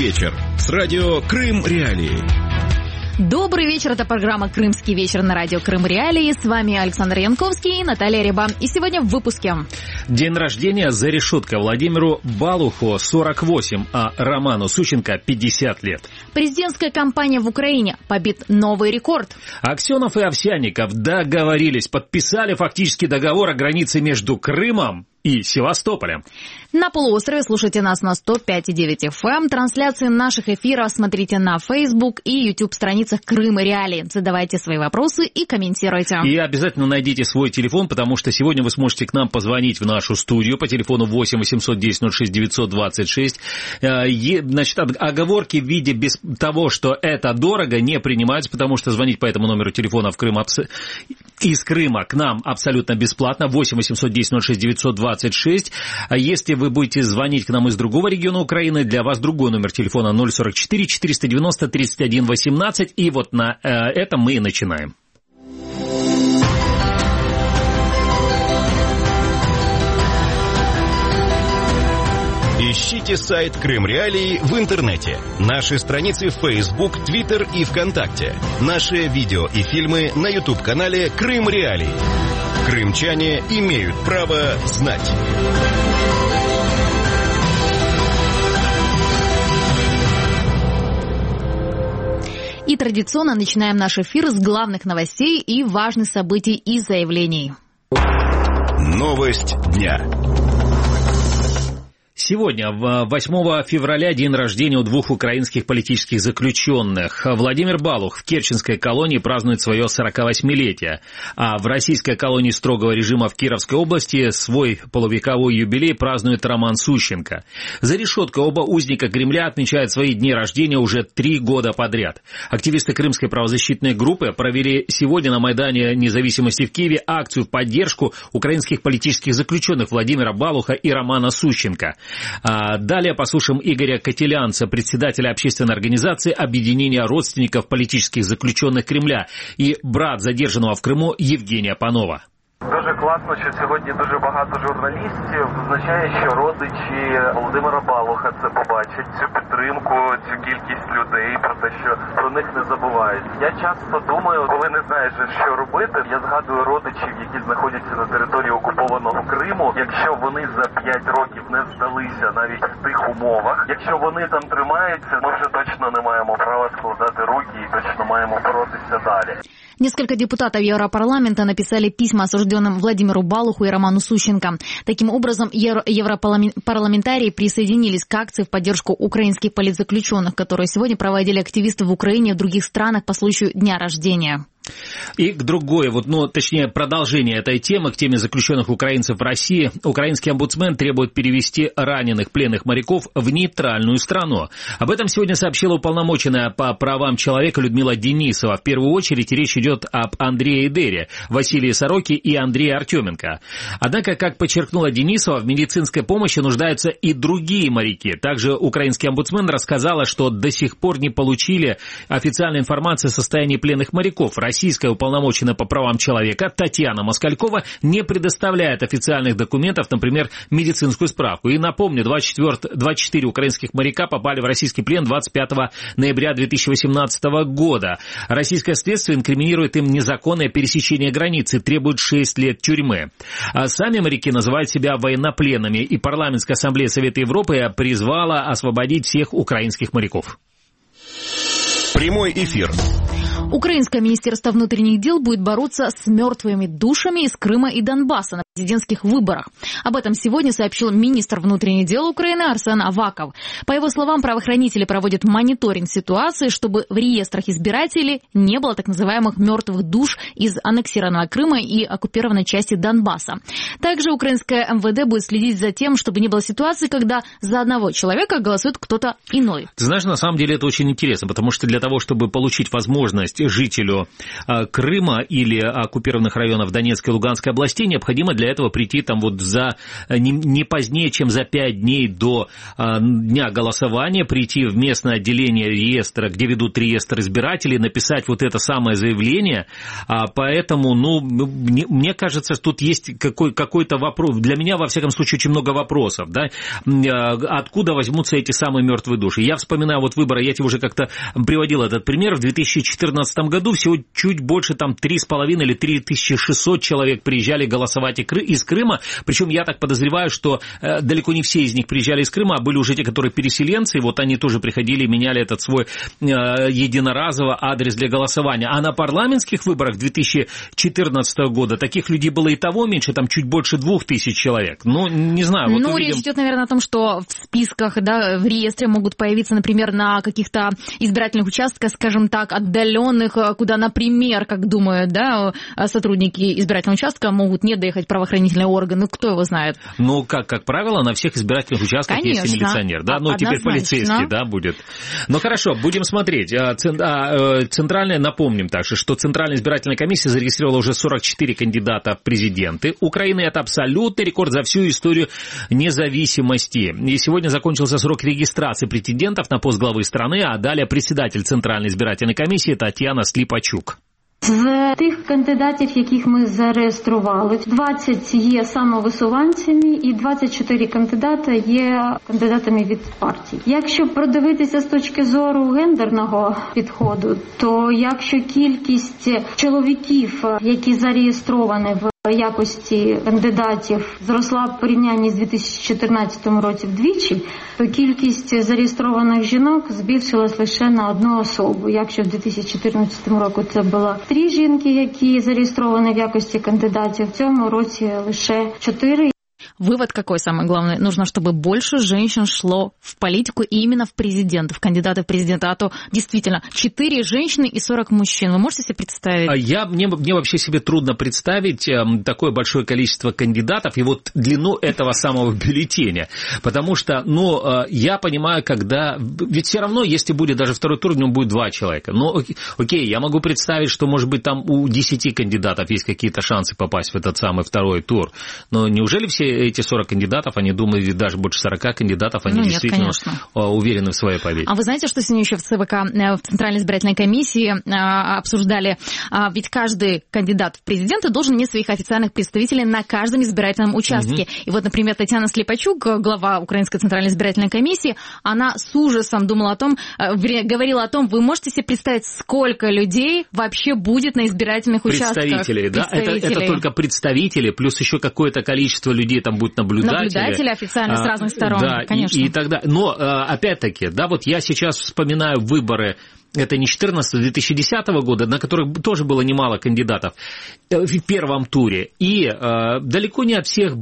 вечер» с радио «Крым Реалии». Добрый вечер, это программа «Крымский вечер» на радио «Крым Реалии». С вами Александр Янковский и Наталья Реба. И сегодня в выпуске. День рождения за решеткой. Владимиру Балуху 48, а Роману Сущенко 50 лет. Президентская кампания в Украине. Побит новый рекорд. Аксенов и Овсянников договорились, подписали фактически договор о границе между Крымом и Севастополем. На полуострове слушайте нас на 105,9 FM. Трансляции наших эфиров смотрите на Facebook и YouTube-страницах Крым Реалии. Задавайте свои вопросы и комментируйте. И обязательно найдите свой телефон, потому что сегодня вы сможете к нам позвонить в нашу студию по телефону 8 810 06 926. Значит, оговорки в виде без того, что это дорого, не принимаются, потому что звонить по этому номеру телефона в Крым из Крыма к нам абсолютно бесплатно. 8 810 06 926. Если вы будете звонить к нам из другого региона Украины, для вас другой номер телефона 044 490 31 18. И вот на этом мы и начинаем. Ищите сайт Крым Реалии в интернете. Наши страницы в Facebook, Twitter и ВКонтакте. Наши видео и фильмы на YouTube-канале Крым Реалии. Крымчане имеют право знать. И традиционно начинаем наш эфир с главных новостей и важных событий и заявлений. Новость дня. Сегодня, 8 февраля, день рождения у двух украинских политических заключенных. Владимир Балух в Керченской колонии празднует свое 48-летие, а в российской колонии строгого режима в Кировской области свой полувековой юбилей празднует Роман Сущенко. За решеткой оба узника Кремля отмечают свои дни рождения уже 3 года подряд. Активисты крымской правозащитной группы провели сегодня на Майдане Независимости в Киеве акцию в поддержку украинских политических заключенных Владимира Балуха и Романа Сущенко. Далее послушаем Игоря Котелянца, председателя общественной организации объединения родственников политических заключенных Кремля і брат задержаного в Криму Євгенія Панова. Дуже класно, що сьогодні дуже багато журналістів. Означає, що родичі Володимира Балуха це побачать, цю підтримку, цю кількість людей, про те, що про них не забувають. Я часто думаю, коли не знаєш, що робити, я згадую родичів, які знаходяться на території окупованого Криму. Якщо вони за 5 років не здалися навіть в тих умовах, якщо вони там тримаються, ми вже точно не маємо права складати руки і точно маємо боротися далі. Несколько депутатов Европарламента написали письма осужденным Владимиру Балуху и Роману Сущенко. Таким образом, европарламентарии присоединились к акции в поддержку украинских политзаключенных, которые сегодня проводили активисты в Украине и в других странах по случаю дня рождения. И к другой, точнее, продолжение этой темы, к теме заключенных украинцев в России. Украинский омбудсмен требует перевести раненых пленных моряков в нейтральную страну. Об этом сегодня сообщила уполномоченная по правам человека Людмила Денисова. В первую очередь речь идет об Андрее Дере, Василии Сороке и Андрее Артеменко. Однако, как подчеркнула Денисова, в медицинской помощи нуждаются и другие моряки. Также украинский омбудсмен рассказала, что до сих пор не получили официальной информации о состоянии пленных моряков. Российская уполномоченная по правам человека Татьяна Москалькова не предоставляет официальных документов, например, медицинскую справку. И напомню, 24 украинских моряка попали в российский плен 25 ноября 2018 года. Российское следствие инкриминирует им незаконное пересечение границы, требует 6 лет тюрьмы. А сами моряки называют себя военнопленными, и Парламентская ассамблея Совета Европы призвала освободить всех украинских моряков. Прямой эфир. Украинское министерство внутренних дел будет бороться с мертвыми душами из Крыма и Донбасса на президентских выборах. Об этом сегодня сообщил министр внутренних дел Украины Арсен Аваков. По его словам, правоохранители проводят мониторинг ситуации, чтобы в реестрах избирателей не было так называемых мертвых душ из аннексированного Крыма и оккупированной части Донбасса. Также украинское МВД будет следить за тем, чтобы не было ситуации, когда за одного человека голосует кто-то иной. Ты знаешь, на самом деле это очень интересно, потому что для того, чтобы получить возможность есть жителю Крыма или оккупированных районов Донецкой и Луганской областей, необходимо для этого прийти там вот за не позднее, чем за 5 дней до дня голосования, прийти в местное отделение реестра, где ведут реестр избирателей, написать вот это самое заявление. Поэтому, мне кажется, тут есть какой-то вопрос. Для меня, во всяком случае, очень много вопросов, да, откуда возьмутся эти самые мертвые души. Я вспоминаю вот выборы, я тебе уже как-то приводил этот пример, в 2014 году всего чуть больше там 3,5 или 3600 человек приезжали голосовать из Крыма, причем я так подозреваю, что далеко не все из них приезжали из Крыма, а были уже те, которые переселенцы, и вот они тоже приходили и меняли этот свой единоразовый адрес для голосования. А на парламентских выборах 2014 года таких людей было и того меньше, там чуть больше 2000 человек. Не знаю. Вот увидим. Речь идет, наверное, о том, что в списках, да, в реестре могут появиться, например, на каких-то избирательных участках, скажем так, отдаленных, куда, например, как думают, да, сотрудники избирательного участка могут не доехать правоохранительные органы. Кто его знает? Как правило, на всех избирательных участках есть и милиционер, да, теперь полицейский, да, будет. Хорошо, будем смотреть. Центральная, напомним также, что Центральная избирательная комиссия зарегистрировала уже 44 кандидата в президенты Украины. Это абсолютный рекорд за всю историю независимости. И сегодня закончился срок регистрации претендентов на пост главы страны, а далее председатель Центральной избирательной комиссии Тетяна Сліпачук. З тих кандидатів, яких ми зареєстрували, 20 є самовисуванцями і 24 кандидата є кандидатами від партій. Якщо продивитися з точки зору гендерного підходу, то якщо кількість чоловіків, які зареєстровані в якості кандидатів зросла в порівнянні з 2014 році вдвічі, то кількість зареєстрованих жінок збільшилась лише на одну особу. Якщо в 2014 році це було 3 жінки, які зареєстровані в якості кандидатів, в цьому році лише 4. Вывод какой самый главный? Нужно, чтобы больше женщин шло в политику и именно в президенты, в кандидаты в президенты. А то действительно 4 женщины и 40 мужчин. Вы можете себе представить? Мне вообще себе трудно представить такое большое количество кандидатов и вот длину этого самого бюллетеня. Потому что, я понимаю, когда... Ведь все равно, если будет даже второй тур, в нем будет 2 человека. Окей, я могу представить, что, может быть, там у 10 кандидатов есть какие-то шансы попасть в этот самый второй тур. Но неужели все эти 40 кандидатов, они думают, даже больше 40 кандидатов, они действительно уверены в своей победе. А вы знаете, что сегодня еще в ЦВК, в Центральной избирательной комиссии обсуждали, ведь каждый кандидат в президенты должен иметь своих официальных представителей на каждом избирательном участке. И вот, например, Тетяна Сліпачук, глава Украинской Центральной избирательной комиссии, она с ужасом думала о том, говорила о том, вы можете себе представить, сколько людей вообще будет на избирательных участках. Представители, да? Это только представители, плюс еще какое-то количество людей там будут наблюдатели официально с разных сторон, да, конечно. И тогда, но опять-таки, да, вот я сейчас вспоминаю выборы, это не 2010 года, на которых тоже было немало кандидатов в первом туре, и далеко не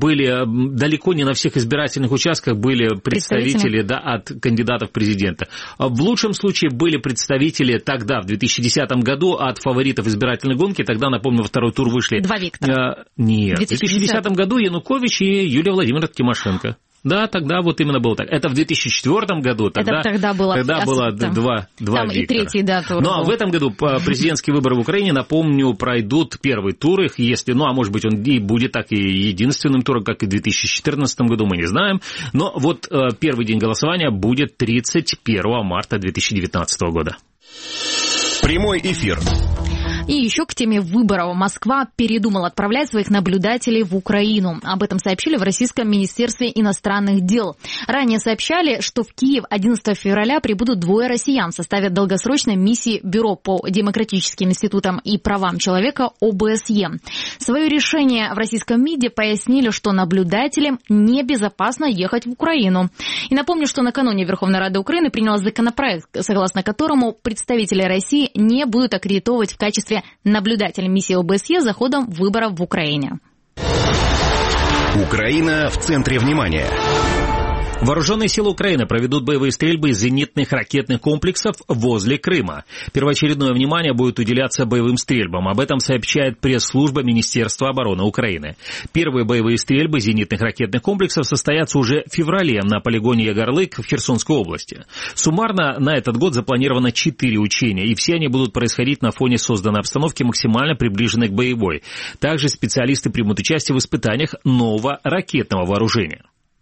на всех избирательных участках были представители, да, от кандидатов в президента. В лучшем случае были представители тогда, в 2010 году, от фаворитов избирательной гонки, тогда, напомню, во второй тур вышли... 2 Виктора. Нет, в 2010 году Янукович и Юлия Владимировна Тимошенко. Да, тогда вот именно было так. Это в 2004 было. Тогда было 2 там Виктора. И 3-й, да, тур. Ну, а в этом году президентские выборы в Украине, напомню, пройдут первый тур их, если, а может быть, он и будет так и единственным туром, как и в 2014 году, мы не знаем. Но вот первый день голосования будет 31 марта 2019 года. Прямой эфир. И еще к теме выборов. Москва передумала отправлять своих наблюдателей в Украину. Об этом сообщили в Российском Министерстве иностранных дел. Ранее сообщали, что в Киев 11 февраля прибудут 2 россиян в составе долгосрочной миссии Бюро по демократическим институтам и правам человека ОБСЕ. Свое решение в российском МИДе пояснили, что наблюдателям небезопасно ехать в Украину. И напомню, что накануне Верховная Рада Украины приняла законопроект, согласно которому представители России не будут аккредитовывать в качестве наблюдателей миссии ОБСЕ за ходом выборов в Украине. Украина в центре внимания. Вооруженные силы Украины проведут боевые стрельбы из зенитных ракетных комплексов возле Крыма. Первоочередное внимание будет уделяться боевым стрельбам. Об этом сообщает пресс-служба Министерства обороны Украины. Первые боевые стрельбы зенитных ракетных комплексов состоятся уже в феврале на полигоне Ягорлык в Херсонской области. Суммарно на этот год запланировано 4 учения, и все они будут происходить на фоне созданной обстановки, максимально приближенной к боевой. Также специалисты примут участие в испытаниях нового ракетного вооружения.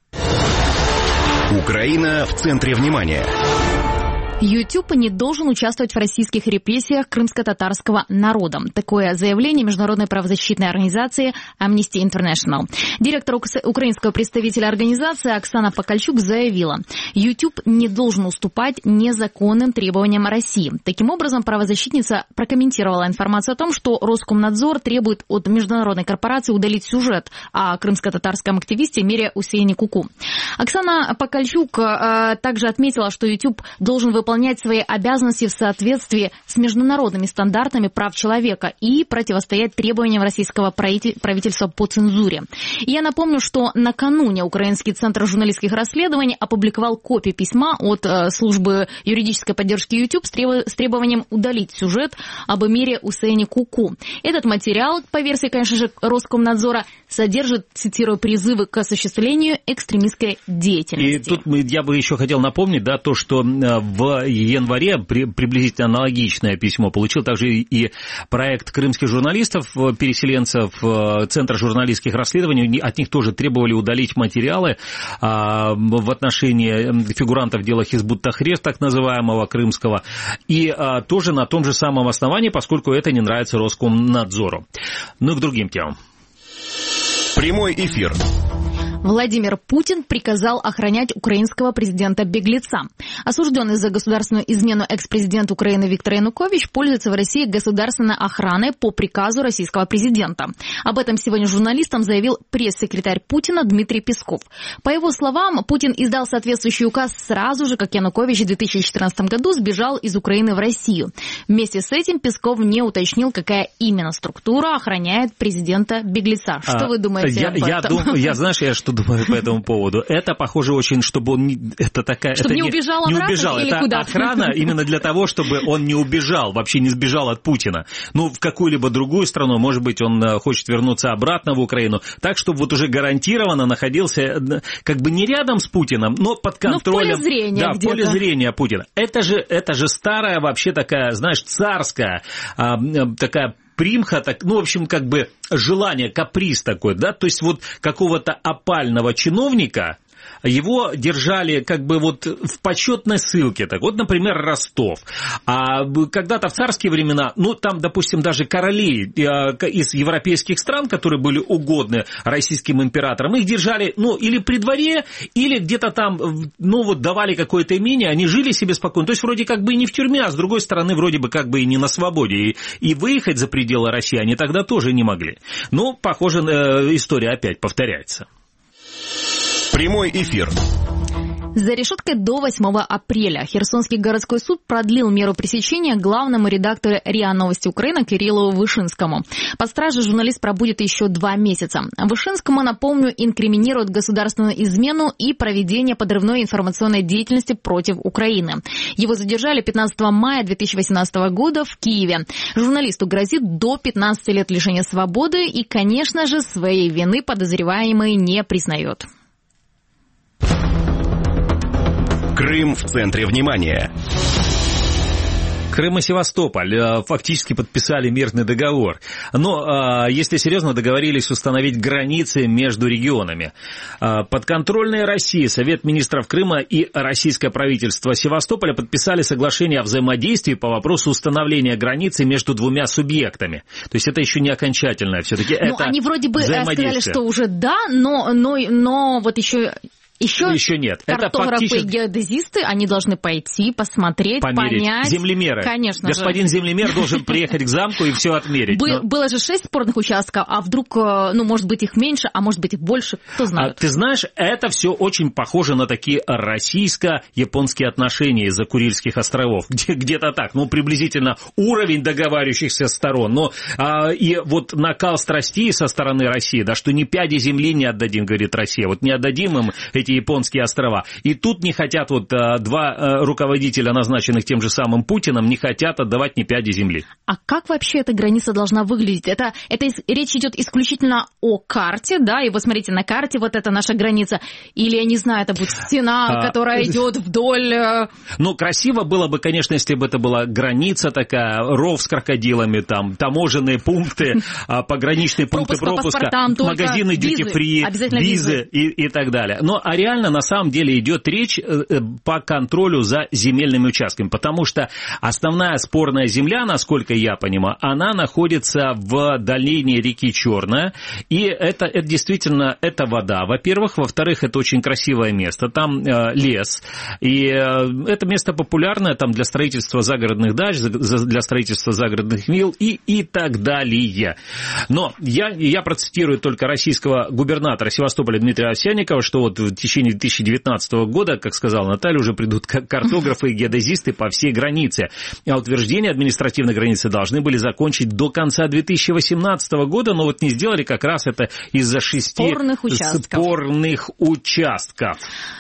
Украина в центре внимания. YouTube не должен участвовать в российских репрессиях крымско-татарского народа. Такое заявление международной правозащитной организации Amnesty International. Директор украинского представителя организации Оксана Покальчук заявила, YouTube не должен уступать незаконным требованиям России. Таким образом, правозащитница прокомментировала информацию о том, что Роскомнадзор требует от международной корпорации удалить сюжет о крымско-татарском активисте Мире Усейне Куку. Оксана Покальчук также отметила, что YouTube должен выполнять свои обязанности в соответствии с международными стандартами прав человека и противостоять требованиям российского правительства по цензуре. И я напомню, что накануне Украинский центр журналистских расследований опубликовал копию письма от службы юридической поддержки YouTube с требованием удалить сюжет об Эмире Усейне Куку. Этот материал, по версии, конечно же, Роскомнадзора, содержит, цитирую, призывы к осуществлению экстремистской деятельности. И тут я бы еще хотел напомнить, да, то, что в январе приблизительно аналогичное письмо получил также и проект крымских журналистов, переселенцев, Центр журналистских расследований. От них тоже требовали удалить материалы в отношении фигурантов дела Хизбут Тахрир, так называемого крымского, и тоже на том же самом основании, поскольку это не нравится Роскомнадзору. Ну и к другим темам. Прямой эфир. Владимир Путин приказал охранять украинского президента-беглеца. Осужденный за государственную измену экс-президент Украины Виктор Янукович пользуется в России государственной охраной по приказу российского президента. Об этом сегодня журналистам заявил пресс-секретарь Путина Дмитрий Песков. По его словам, Путин издал соответствующий указ сразу же, как Янукович в 2014 году сбежал из Украины в Россию. Вместе с этим Песков не уточнил, какая именно структура охраняет президента-беглеца. Что вы думаете об этом? Я что думаю по этому поводу. Это похоже очень, чтобы он... Это такая, чтобы это не убежал обратно или это куда-то? Охрана именно для того, чтобы он не убежал, вообще не сбежал от Путина. Ну, в какую-либо другую страну, может быть, он хочет вернуться обратно в Украину, так, чтобы вот уже гарантированно находился как бы не рядом с Путиным, но под контролем... Но в поле зрения да, где-то. в поле зрения Путина. Это же старая вообще такая, знаешь, царская, такая примха, так, ну, в общем, как бы желание, каприз такой, да, то есть вот какого-то опального чиновника его держали как бы вот в почетной ссылке. Так вот, например, Ростов. А когда-то в царские времена, ну, там, допустим, даже короли из европейских стран, которые были угодны российским императорам, их держали, ну, или при дворе, или где-то там, ну, вот давали какое-то имение, они жили себе спокойно. То есть, вроде как бы и не в тюрьме, а с другой стороны, вроде бы как бы и не на свободе. И выехать за пределы России они тогда тоже не могли. Но, похоже, история опять повторяется. Прямой эфир. За решеткой до 8 апреля Херсонский городской суд продлил меру пресечения главному редактору РИА Новости Украины Кириллу Вышинскому. Под стражей журналист пробудет еще 2 месяца. Вышинскому, напомню, инкриминируют государственную измену и проведение подрывной информационной деятельности против Украины. Его задержали 15 мая 2018 года в Киеве. Журналисту грозит до 15 лет лишения свободы и, конечно же, своей вины подозреваемый не признает. Крым в центре внимания. Крым и Севастополь фактически подписали мирный договор. Но, если серьезно, договорились установить границы между регионами. Подконтрольные России Совет министров Крыма и российское правительство Севастополя подписали соглашение о взаимодействии по вопросу установления границы между двумя субъектами. То есть это еще не окончательное все-таки. Ну, они вроде бы сказали, что уже да, но вот еще нет. Картографы Это и геодезисты, они должны пойти, посмотреть, понять. Землемеры. Конечно. Господин землемер должен приехать к замку и все отмерить. Было же 6 спорных участков, а вдруг, может быть, их меньше, а может быть, их больше, кто знает. Ты знаешь, это все очень похоже на такие российско-японские отношения из-за Курильских островов. Где-то так, приблизительно уровень договаривающихся сторон. Но и вот накал страстей со стороны России, да, что ни пяди земли не отдадим, говорит Россия. Вот не отдадим им эти японские острова. И тут не хотят, вот два руководителя, назначенных тем же самым Путиным, не хотят отдавать ни пяди земли. А как вообще эта граница должна выглядеть? Это речь идет исключительно о карте, да? И вот смотрите, на карте вот это наша граница. Или, я не знаю, это будет стена, которая идет вдоль... Ну, красиво было бы, конечно, если бы это была граница такая, ров с крокодилами, там, таможенные пункты, пограничные пункты пропуска, магазины дьюти-фри, визы и так далее. Но а реально, на самом деле, идет речь по контролю за земельными участками, потому что основная спорная земля, насколько я понимаю, она находится в долине реки Черная, и это действительно, это вода, во-первых. Во-вторых, это очень красивое место, там лес, и это место популярное там для строительства загородных дач, для строительства загородных вилл и так далее. Но я процитирую только российского губернатора Севастополя Дмитрия Овсянникова, что вот в течение 2019 года, как сказала Наталья, уже придут картографы и геодезисты по всей границе. А утверждение административной границы должны были закончить до конца 2018 года, но вот не сделали как раз это из-за 6 спорных участков.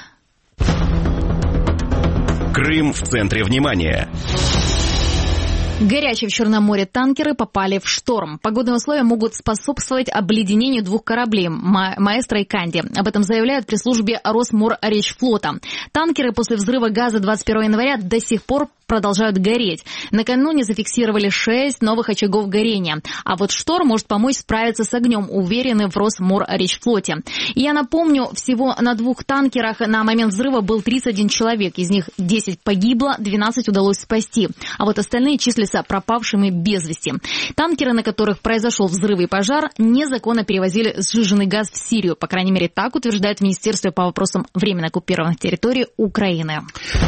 Крым в центре внимания. Горячие в Черном море танкеры попали в шторм. Погодные условия могут способствовать обледенению двух кораблей «Маэстро» и «Канди». Об этом заявляют при службе Росморречфлота. Танкеры после взрыва газа 21 января до сих пор продолжают гореть. Накануне зафиксировали 6 новых очагов горения. А вот шторм может помочь справиться с огнем, уверены в Росморречфлоте. И я напомню, всего на 2 танкерах на момент взрыва был 31 человек. Из них 10 погибло, 12 удалось спасти. А вот остальные числятся пропавшими без вести. Танкеры, на которых произошел взрыв и пожар, незаконно перевозили сжиженный газ в Сирию. По крайней мере, так утверждает Министерство по вопросам временно оккупированных территорий Украины.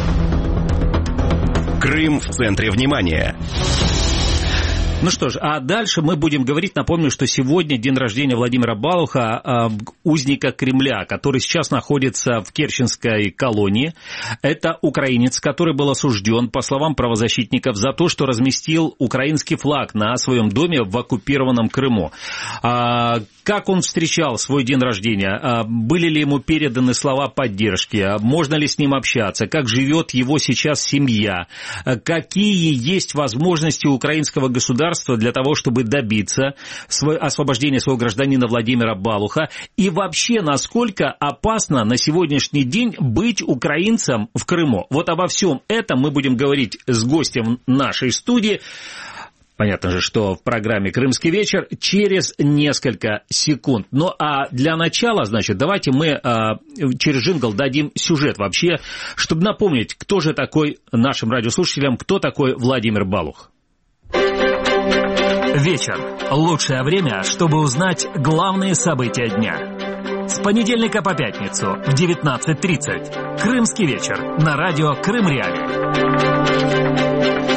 Крым в центре внимания. Ну что ж, а дальше мы будем говорить, напомню, что сегодня день рождения Владимира Балуха, узника Кремля, который сейчас находится в Керченской колонии. Это украинец, который был осужден, по словам правозащитников, за то, что разместил украинский флаг на своем доме в оккупированном Крыму. Как он встречал свой день рождения? Были ли ему переданы слова поддержки? Можно ли с ним общаться? Как живет его сейчас семья? Какие есть возможности у украинского государства для того, чтобы добиться освобождения своего гражданина Владимира Балуха? И вообще, насколько опасно на сегодняшний день быть украинцем в Крыму? Вот обо всем этом мы будем говорить с гостем нашей студии. Понятно же, что в программе «Крымский вечер» через несколько секунд. Ну, а для начала, значит, давайте мы через джингл дадим сюжет вообще, чтобы напомнить, кто же такой нашим радиослушателям, кто такой Владимир Балух. Вечер. Лучшее время, чтобы узнать главные события дня. С понедельника по пятницу в 19:30. «Крымский вечер» на радио «Крым Реалии».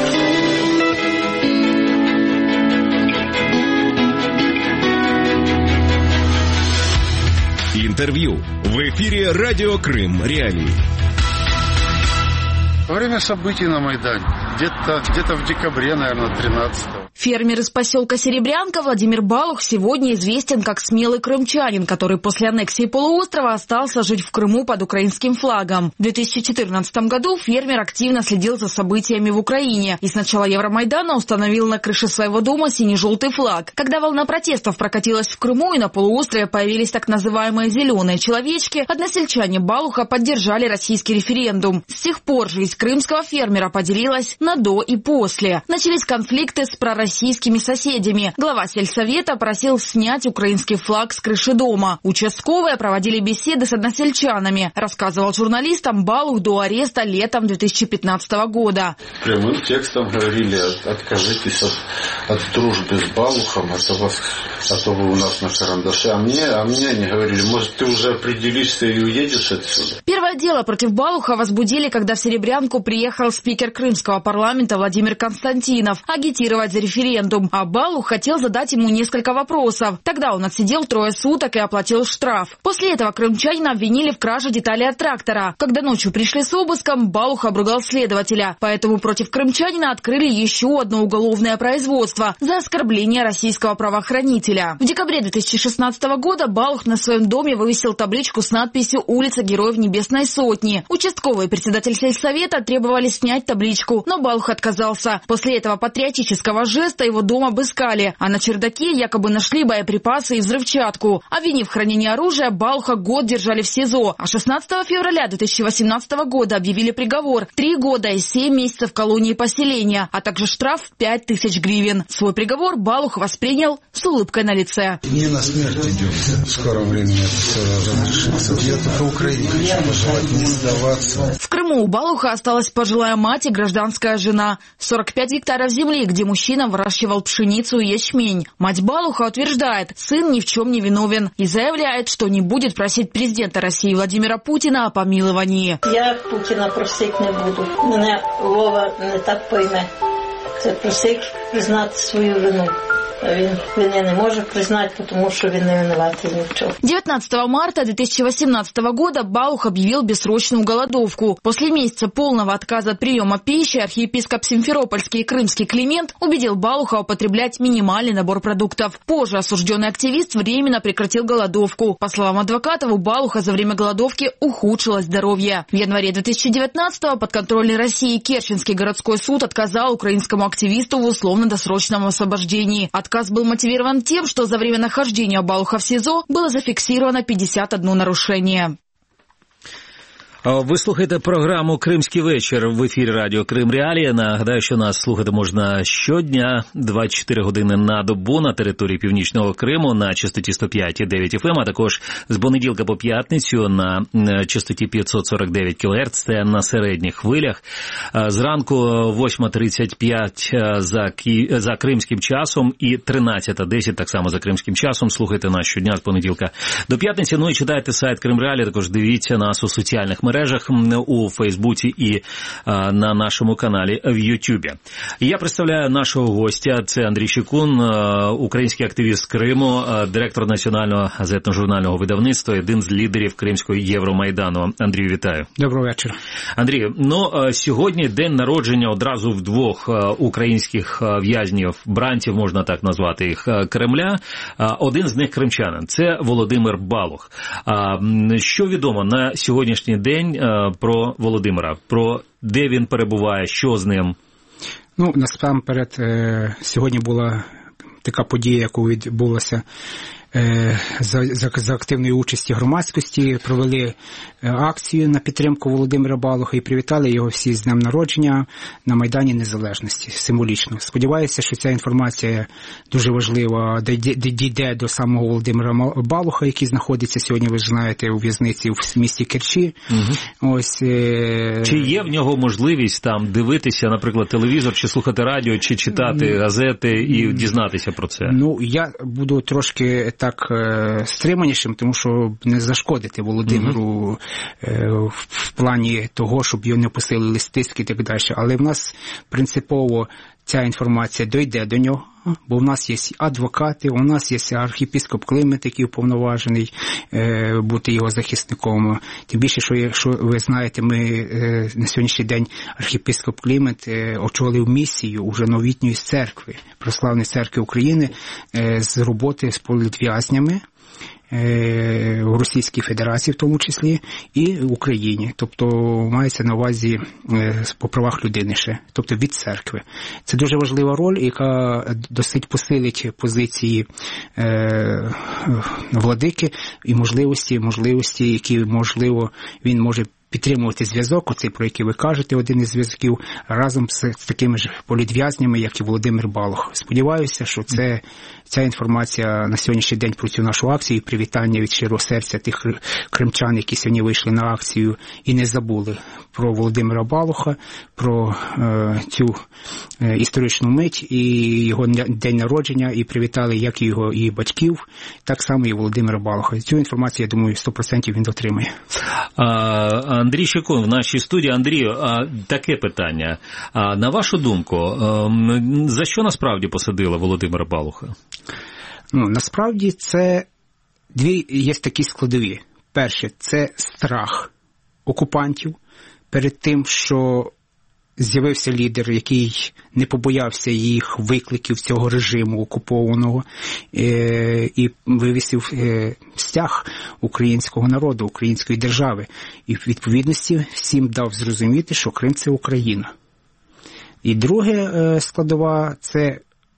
Интервью. В эфире радио «Крым Реалии». Во время событий на Майдане, где-то в декабре, наверное, 13-го. Фермер из поселка Серебрянка Владимир Балух сегодня известен как смелый крымчанин, который после аннексии полуострова остался жить в Крыму под украинским флагом. В 2014 году фермер активно следил за событиями в Украине и с начала Евромайдана установил на крыше своего дома синий-желтый флаг. Когда волна протестов прокатилась в Крыму и на полуострове появились так называемые «зеленые человечки», односельчане Балуха поддержали российский референдум. С тех пор жизнь крымского фермера поделилась на «до» и «после». Начались конфликты с пророссийскими соседями. Глава сельсовета просил снять украинский флаг с крыши дома. Участковые проводили беседы с односельчанами, рассказывал журналистам Балух до ареста летом 2015 года. Прямым текстом говорили: откажитесь от дружбы с Балухом, а то вы у нас на карандаше. А мне они говорили: может, ты уже определишься и уедешь отсюда. Первая Новое дело против Балуха возбудили, когда в Серебрянку приехал спикер крымского парламента Владимир Константинов агитировать за референдум, а Балух хотел задать ему несколько вопросов. Тогда он отсидел 3 суток и оплатил штраф. После этого крымчанина обвинили в краже деталей от трактора. Когда ночью пришли с обыском, Балух обругал следователя, поэтому против крымчанина открыли еще одно уголовное производство за оскорбление российского правоохранителя. В декабре 2016 года Балух на своем доме вывесил табличку с надписью «Улица Героев Небесной Сотни». Участковый председатель сельсовета требовали снять табличку, но Балух отказался. После этого патриотического жеста его дом обыскали, а на чердаке якобы нашли боеприпасы и взрывчатку. Обвинив в хранении оружия, Балуха год держали в СИЗО, а 16 февраля 2018 года объявили приговор – 3 года и 7 месяцев колонии поселения, а также штраф в 5000 гривен. Свой приговор Балух воспринял с улыбкой на лице. Не на смерть идем. В скором времени это все разрешится. Я только Украине хочу пожелать не сдаваться. В Крыму у Балуха осталась пожилая мать и гражданская жена. 45 гектаров земли, где мужчина выращивал пшеницу и ячмень. Мать Балуха утверждает, сын ни в чем не виновен и заявляет, что не будет просить президента России Владимира Путина о помиловании. Я Путіна просити не буду. Мене Вова не так пойме. Це просить признати свою вину. Він вини не може признати, потому что він не виноватый ни в чем. 19 марта 2018 года Балух объявил бессрочную голодовку. После месяца полного отказа от приема пищи архиепископ Симферопольский и крымский Климент убедил Балуха употреблять минимальный набор продуктов. Позже осужденный активист временно прекратил голодовку. По словам адвокатов, у Балуха за время голодовки ухудшилось здоровье. В январе 2019-го подконтрольный России Керченский городской суд отказал украинскому активисту в условно-досрочном освобождении. Отказ был мотивирован тем, что за время нахождения Балуха в СИЗО было зафиксировано 51 нарушение. Ви слухаєте програму «Кримський вечір» в ефірі радіо Крим Реалії. Нагадаю, що нас слухати можна щодня, 24 години на добу на території Північного Криму на частоті 105,9 FM, а також з понеділка по п'ятницю на частоті 549 кГц, це на середніх хвилях. Зранку 8:35 за кримським часом і 13:10 так само за кримським часом. Слухайте нас щодня з понеділка до п'ятниці. Ну і читайте сайт Крим Реалії, також дивіться нас у соціальних мережах, у Фейсбуці і на нашому каналі в Ютубі. Я представляю нашого гостя, це Андрій Шикун, український активіст Криму, директор національного газетно-журнального видавництва, один з лідерів Кримського Євромайдану. Андрію, вітаю. Доброго вечора. Андрію, сьогодні день народження одразу в 2 українських в'язнів, бранців, можна так назвати їх, Кремля. Один з них кримчанин, це Володимир Балух. Що відомо на сьогоднішній день про Володимира, про де він перебуває, що з ним? Насамперед, сьогодні була така подія, яка відбулася за активної участі громадськості, провели акцію на підтримку Володимира Балуха і привітали його всі з днем народження на Майдані Незалежності, символічно. Сподіваюся, що ця інформація дуже важлива, дійде до самого Володимира Балуха, який знаходиться сьогодні, ви знаєте, у в'язниці в місті Керчі. Угу. Чи є в нього можливість там дивитися, наприклад, телевізор, чи слухати радіо, чи читати газети і дізнатися про це? Я буду трошки так стриманішим, тому що не зашкодити Володимиру в плані того, щоб його не посилили стиски і так далі. Але в нас принципово ця інформація дойде до нього, бо в нас є адвокати, у нас є архієпископ Климент, який уповноважений бути його захисником. Тим більше, що якщо ви знаєте, ми на сьогоднішній день архієпископ Климент очолив місію уже новітньої церкви, Православної церкви України, з роботи з політв'язнями в Російській Федерації в тому числі і в Україні. Тобто мається на увазі по правах людини ще, тобто від церкви. Це дуже важлива роль, яка досить посилить позиції владики і можливості, які, можливо, він може підтримувати зв'язок, оцей, про який ви кажете, один із зв'язків, разом з такими ж політв'язнями, як і Володимир Балух. Сподіваюся, що ця інформація на сьогоднішній день про цю нашу акцію і привітання від щирого серця тих кримчан, які сьогодні вийшли на акцію і не забули про Володимира Балуха, про цю історичну мить і його день народження, і привітали як його і батьків, так само і Володимира Балуха. Цю інформацію, я думаю, 100% він отримає. Андрій Шикун в нашій студії. Андрію, таке питання. На вашу думку, за що насправді посадили Володимира Балуха? Насправді це дві є такі складові. Перше, це страх окупантів перед тим, що з'явився лідер, який не побоявся їх викликів цього режиму окупованого і вивісив стяг українського народу, української держави. І в відповідності всім дав зрозуміти, що Крим – це Україна. І друге складова – це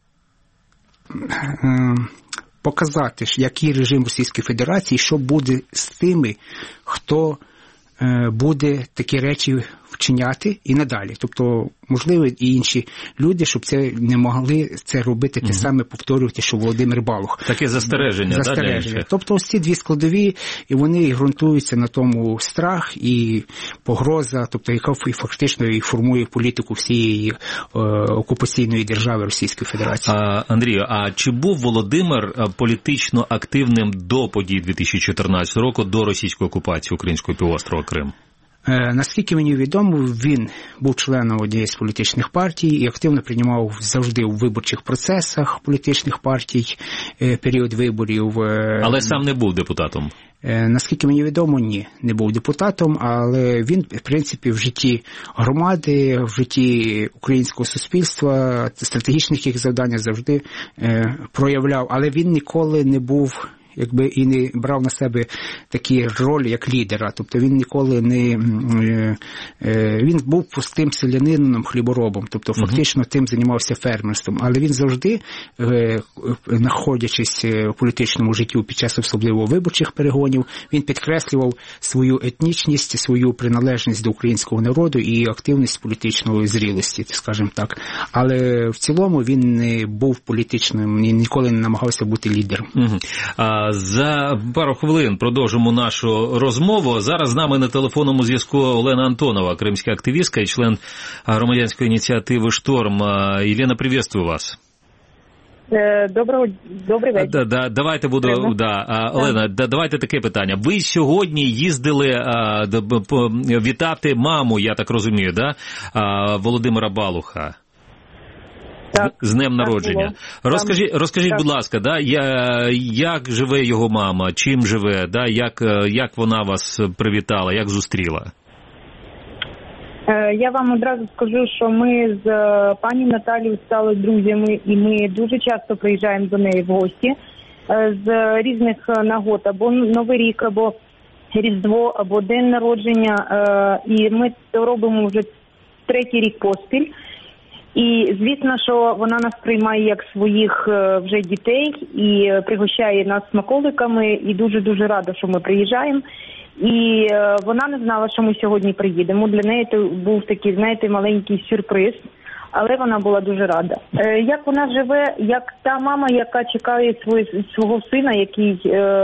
показати, який режим Російської Федерації, що буде з тими, хто буде такі речі вчиняти і надалі. Тобто, можливо, і інші люди, щоб це не могли це робити, те саме повторювати, що Володимир Балух. Таке застереження. Да? Тобто, ось ці дві складові, і вони ґрунтуються на тому страх і погроза, тобто, яка фактично і формує політику всієї окупаційної держави Російської Федерації. Андрію, а чи був Володимир політично активним до подій 2014 року, до російської окупації українського півострова Крим? Наскільки мені відомо, він був членом однієї з політичних партій і активно приймав завжди у виборчих процесах політичних партій період виборів. Але сам не був депутатом? Наскільки мені відомо, ні, не був депутатом, але він, в принципі, в житті громади, в житті українського суспільства, стратегічних їх завдань завжди проявляв, але він ніколи не був і не брав на себе такі ролі, як лідера. Тобто він ніколи не... Він був простим селянином, хліборобом. Тобто фактично тим займався фермерством. Але він завжди, знаходячись в політичному житті під час особливо виборчих перегонів, він підкреслював свою етнічність, свою приналежність до українського народу і активність політичної зрілості, скажімо так. Але в цілому він не був політичним, ніколи не намагався бути лідером. За пару хвилин продовжимо нашу розмову. Зараз з нами на телефонному зв'язку Олена Антонова, кримська активістка і член громадянської ініціативи «Шторм». Єлена, приветствую вас. Добрий вечір. Давайте Олена, давайте таке питання. Ви сьогодні їздили вітати маму, я так розумію, Володимира Балуха? Так, з днем народження. Розкажіть, будь ласка, як живе його мама, чим живе, як вона вас привітала, як зустріла? Я вам одразу скажу, що ми з пані Наталією стали друзями, і ми дуже часто приїжджаємо до неї в гості з різних нагод, або Новий рік, або Різдво, або день народження, і ми це робимо вже третій рік поспіль. І, звісно, що вона нас приймає як своїх вже дітей і пригощає нас смаколиками, і дуже-дуже рада, що ми приїжджаємо. І вона не знала, що ми сьогодні приїдемо. Для неї це був такий, знаєте, маленький сюрприз, але вона була дуже рада. Як вона живе, як та мама, яка чекає свого сина, який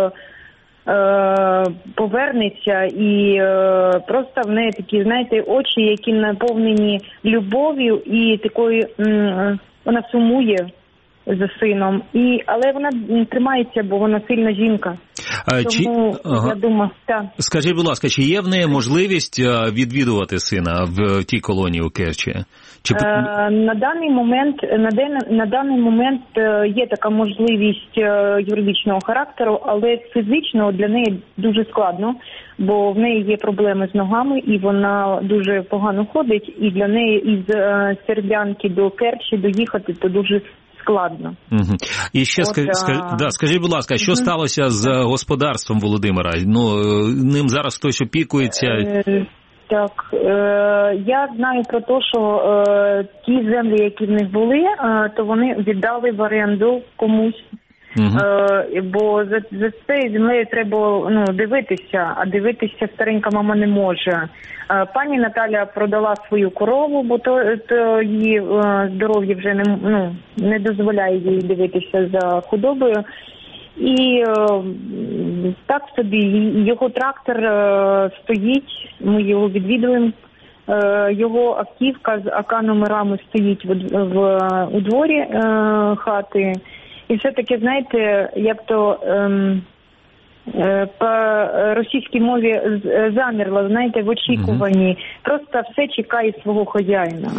повернеться, і просто в неї такі, знаєте, очі, які наповнені любов'ю і такою, вона сумує за сином, але вона тримається, бо вона сильна жінка. Тому, я думаю, так. Скажіть, будь ласка, чи є в неї можливість відвідувати сина в тій колонії у Керчі? На даний момент є така можливість юридичного характеру, але фізично для неї дуже складно, бо в неї є проблеми з ногами, і вона дуже погано ходить, і для неї із Серебрянки до Керчі доїхати то дуже складно. І ще скажіть, будь ласка, що сталося з господарством Володимира? Ним зараз хтось опікується? Так, я знаю про те, що ті землі, які в них були, то вони віддали в оренду комусь. Бо за цією землею треба дивитися, а дивитися старенька мама не може. Пані Наталя продала свою корову, бо то її здоров'я вже не дозволяє їй дивитися за худобою. І так собі його трактор стоїть, ми його відвідуємо. Його автівка з АК-номерами стоїть у дворі хати. І все-таки, знаєте, як то по російській мові замерла, знаєте, в очікуванні. Просто все чекає свого хазяїна.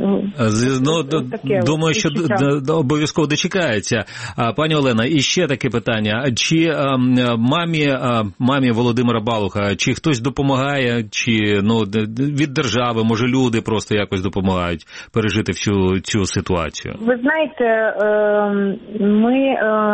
Думаю, що обов'язково дочекається. Пані Олена, і ще таке питання. Чи мамі Володимира Балуха, чи хтось допомагає, чи від держави, може люди просто якось допомагають пережити всю цю ситуацію? Ви знаєте, ми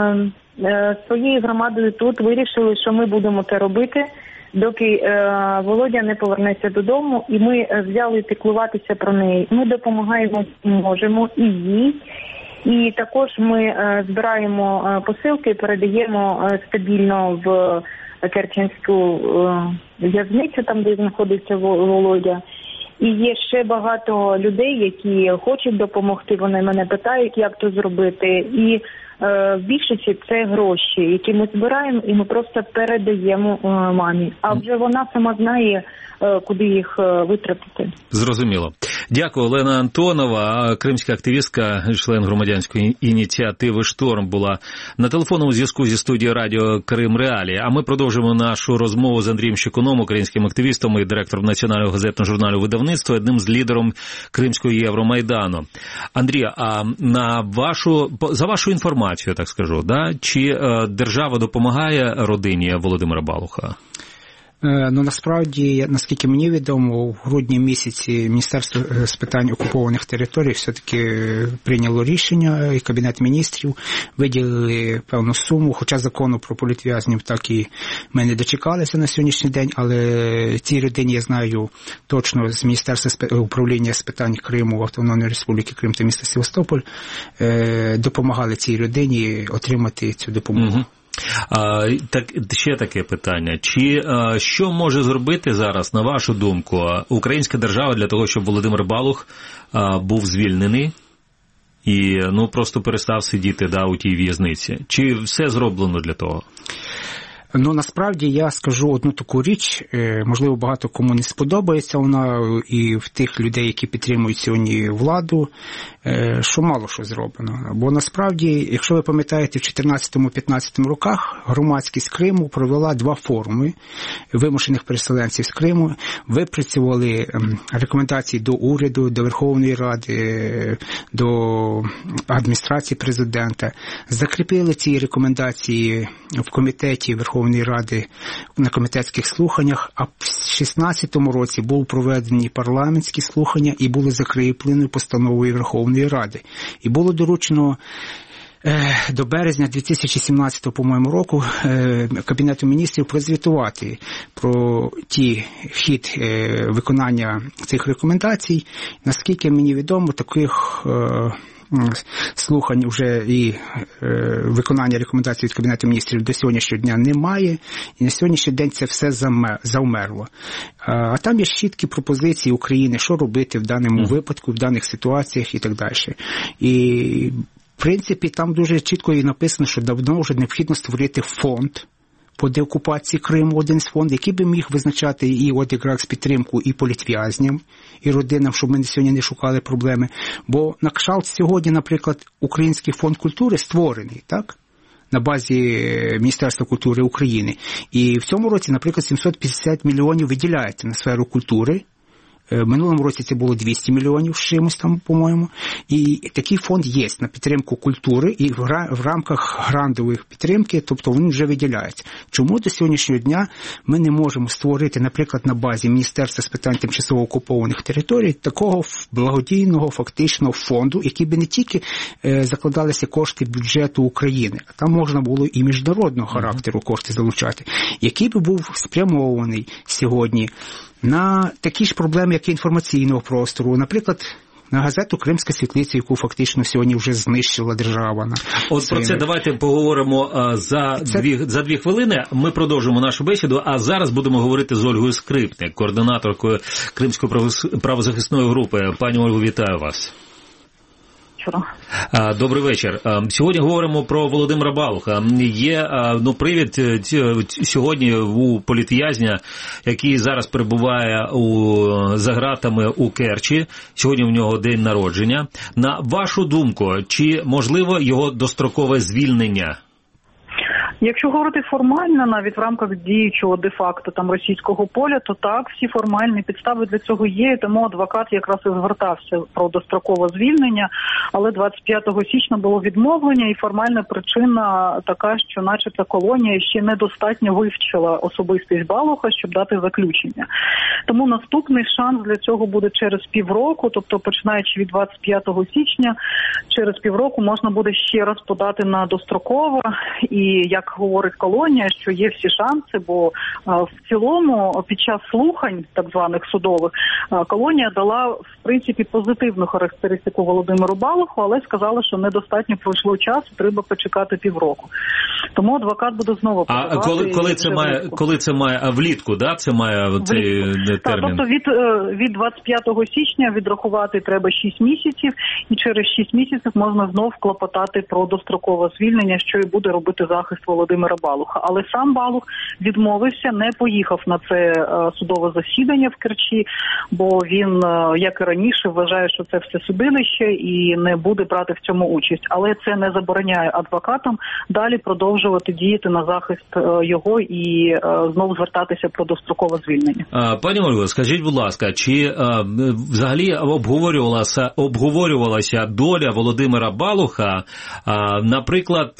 своєю громадою тут вирішили, що ми будемо це робити, доки Володя не повернеться додому, і ми взяли піклуватися про неї. Ми допомагаємо, можемо, і їй. І також ми збираємо посилки і передаємо стабільно в Керченську в'язницю, там, де знаходиться Володя. І є ще багато людей, які хочуть допомогти, вони мене питають, як то зробити. І в більшості це гроші, які ми збираємо, і ми просто передаємо мамі. А вже вона сама знає, куди їх витратити. Зрозуміло. Дякую. Олена Антонова, кримська активістка, член громадянської ініціативи «Шторм», була на телефонному зв'язку зі студією радіо «Крим Реалії». А ми продовжуємо нашу розмову з Андрієм Щекуном, українським активістом і директором Національного газетного журналу «Видавництво», одним з лідером Кримського Євромайдану. Андрій, а за вашу інформацію, так скажу, чи держава допомагає родині Володимира Балуха? Насправді, наскільки мені відомо, в грудні місяці Міністерство з питань окупованих територій все-таки прийняло рішення, і Кабінет міністрів виділили певну суму, хоча закону про політв'язнів так і ми не дочекалися на сьогоднішній день, але цій людині, я знаю точно з Міністерства управління з питань Криму, Автономної Республіки Крим та міста Севастополь, допомагали цій людині отримати цю допомогу. Ще таке питання. Що може зробити зараз, на вашу думку, українська держава для того, щоб Володимир Балух був звільнений і просто перестав сидіти у тій в'язниці? Чи все зроблено для того? Насправді я скажу одну таку річ, можливо, багато кому не сподобається вона, і в тих людей, які підтримують сьогодні владу, що мало що зроблено. Бо насправді, якщо ви пам'ятаєте, в 2014-2015 роках громадськість Криму провела 2 форуми вимушених переселенців з Криму, випрацювали рекомендації до уряду, до Верховної Ради, до адміністрації президента, закріпили ці рекомендації в комітеті Верховної Ради на комітетських слуханнях, а в 2016 році були проведені парламентські слухання і були закріплені постановою Верховної Ради. І було доручено до березня 2017, по-моєму, року Кабінету міністрів прозвітувати про хід виконання цих рекомендацій. Наскільки мені відомо, таких слухань вже і виконання рекомендацій від Кабінету міністрів до сьогоднішнього дня немає, і на сьогоднішній день це все завмерло. А там є чіткі пропозиції України, що робити в даному випадку, в даних ситуаціях і так далі. І в принципі, там дуже чітко і написано, що давно вже необхідно створити фонд по деокупації Криму, один з фондів, який би міг визначати і якраз підтримку і політв'язням, і родинам, щоб ми сьогодні не шукали проблеми. Бо на кшталт сьогодні, наприклад, Український фонд культури створений, так? На базі Міністерства культури України. І в цьому році, наприклад, 750 мільйонів виділяється на сферу культури. В минулому році це було 200 мільйонів з чимось там, по-моєму. І такий фонд є на підтримку культури і в рамках грантових підтримки, тобто він вже виділяється. Чому до сьогоднішнього дня ми не можемо створити, наприклад, на базі Міністерства з питань тимчасово окупованих територій такого благодійного фактичного фонду, який би не тільки закладалися кошти бюджету України, а там можна було і міжнародного характеру кошти залучати, який би був спрямований сьогодні на такі ж проблеми, як і інформаційного простору. Наприклад, на газету «Кримська світлиця», яку фактично сьогодні вже знищила держава. От про це давайте поговоримо за 2 хвилини. Ми продовжимо нашу бесіду, а зараз будемо говорити з Ольгою Скрипник, координаторкою Кримської правозахисної групи. Пані Ольго, вітаю вас. Добрий вечір. Сьогодні говоримо про Володимира Балуха. Є привід сьогодні у політв'язня, який зараз перебуває за ґратами у Керчі. Сьогодні в нього день народження. На вашу думку, чи можливо його дострокове звільнення? Якщо говорити формально, навіть в рамках діючого де-факто там російського поля, то так, всі формальні підстави для цього є, тому адвокат якраз і звертався про дострокове звільнення, але 25 січня було відмовлення, і формальна причина така, що начебто колонія ще недостатньо вивчила особистість Балуха, щоб дати заключення. Тому наступний шанс для цього буде через півроку, тобто починаючи від 25 січня, через півроку можна буде ще раз подати на дострокове, і як говорить колонія, що є всі шанси, бо в цілому під час слухань, так званих судових, колонія дала, в принципі, позитивну характеристику Володимиру Балуху, але сказала, що недостатньо пройшло часу, треба почекати півроку. Тому адвокат буде знову подавати. А коли це має влітку, да? Це має цей термін? Тобто від 25 січня відрахувати треба 6 місяців, і через 6 місяців можна знов клопотати про дострокове звільнення, що і буде робити захист Володимира Балуха. Але сам Балух відмовився, не поїхав на це судове засідання в Керчі, бо він, як і раніше, вважає, що це все судилище і не буде брати в цьому участь. Але це не забороняє адвокатам далі продовжувати діяти на захист його і знову звертатися про дострокове звільнення. Пані Ольго, скажіть, будь ласка, чи взагалі обговорювалася доля Володимира Балуха, наприклад,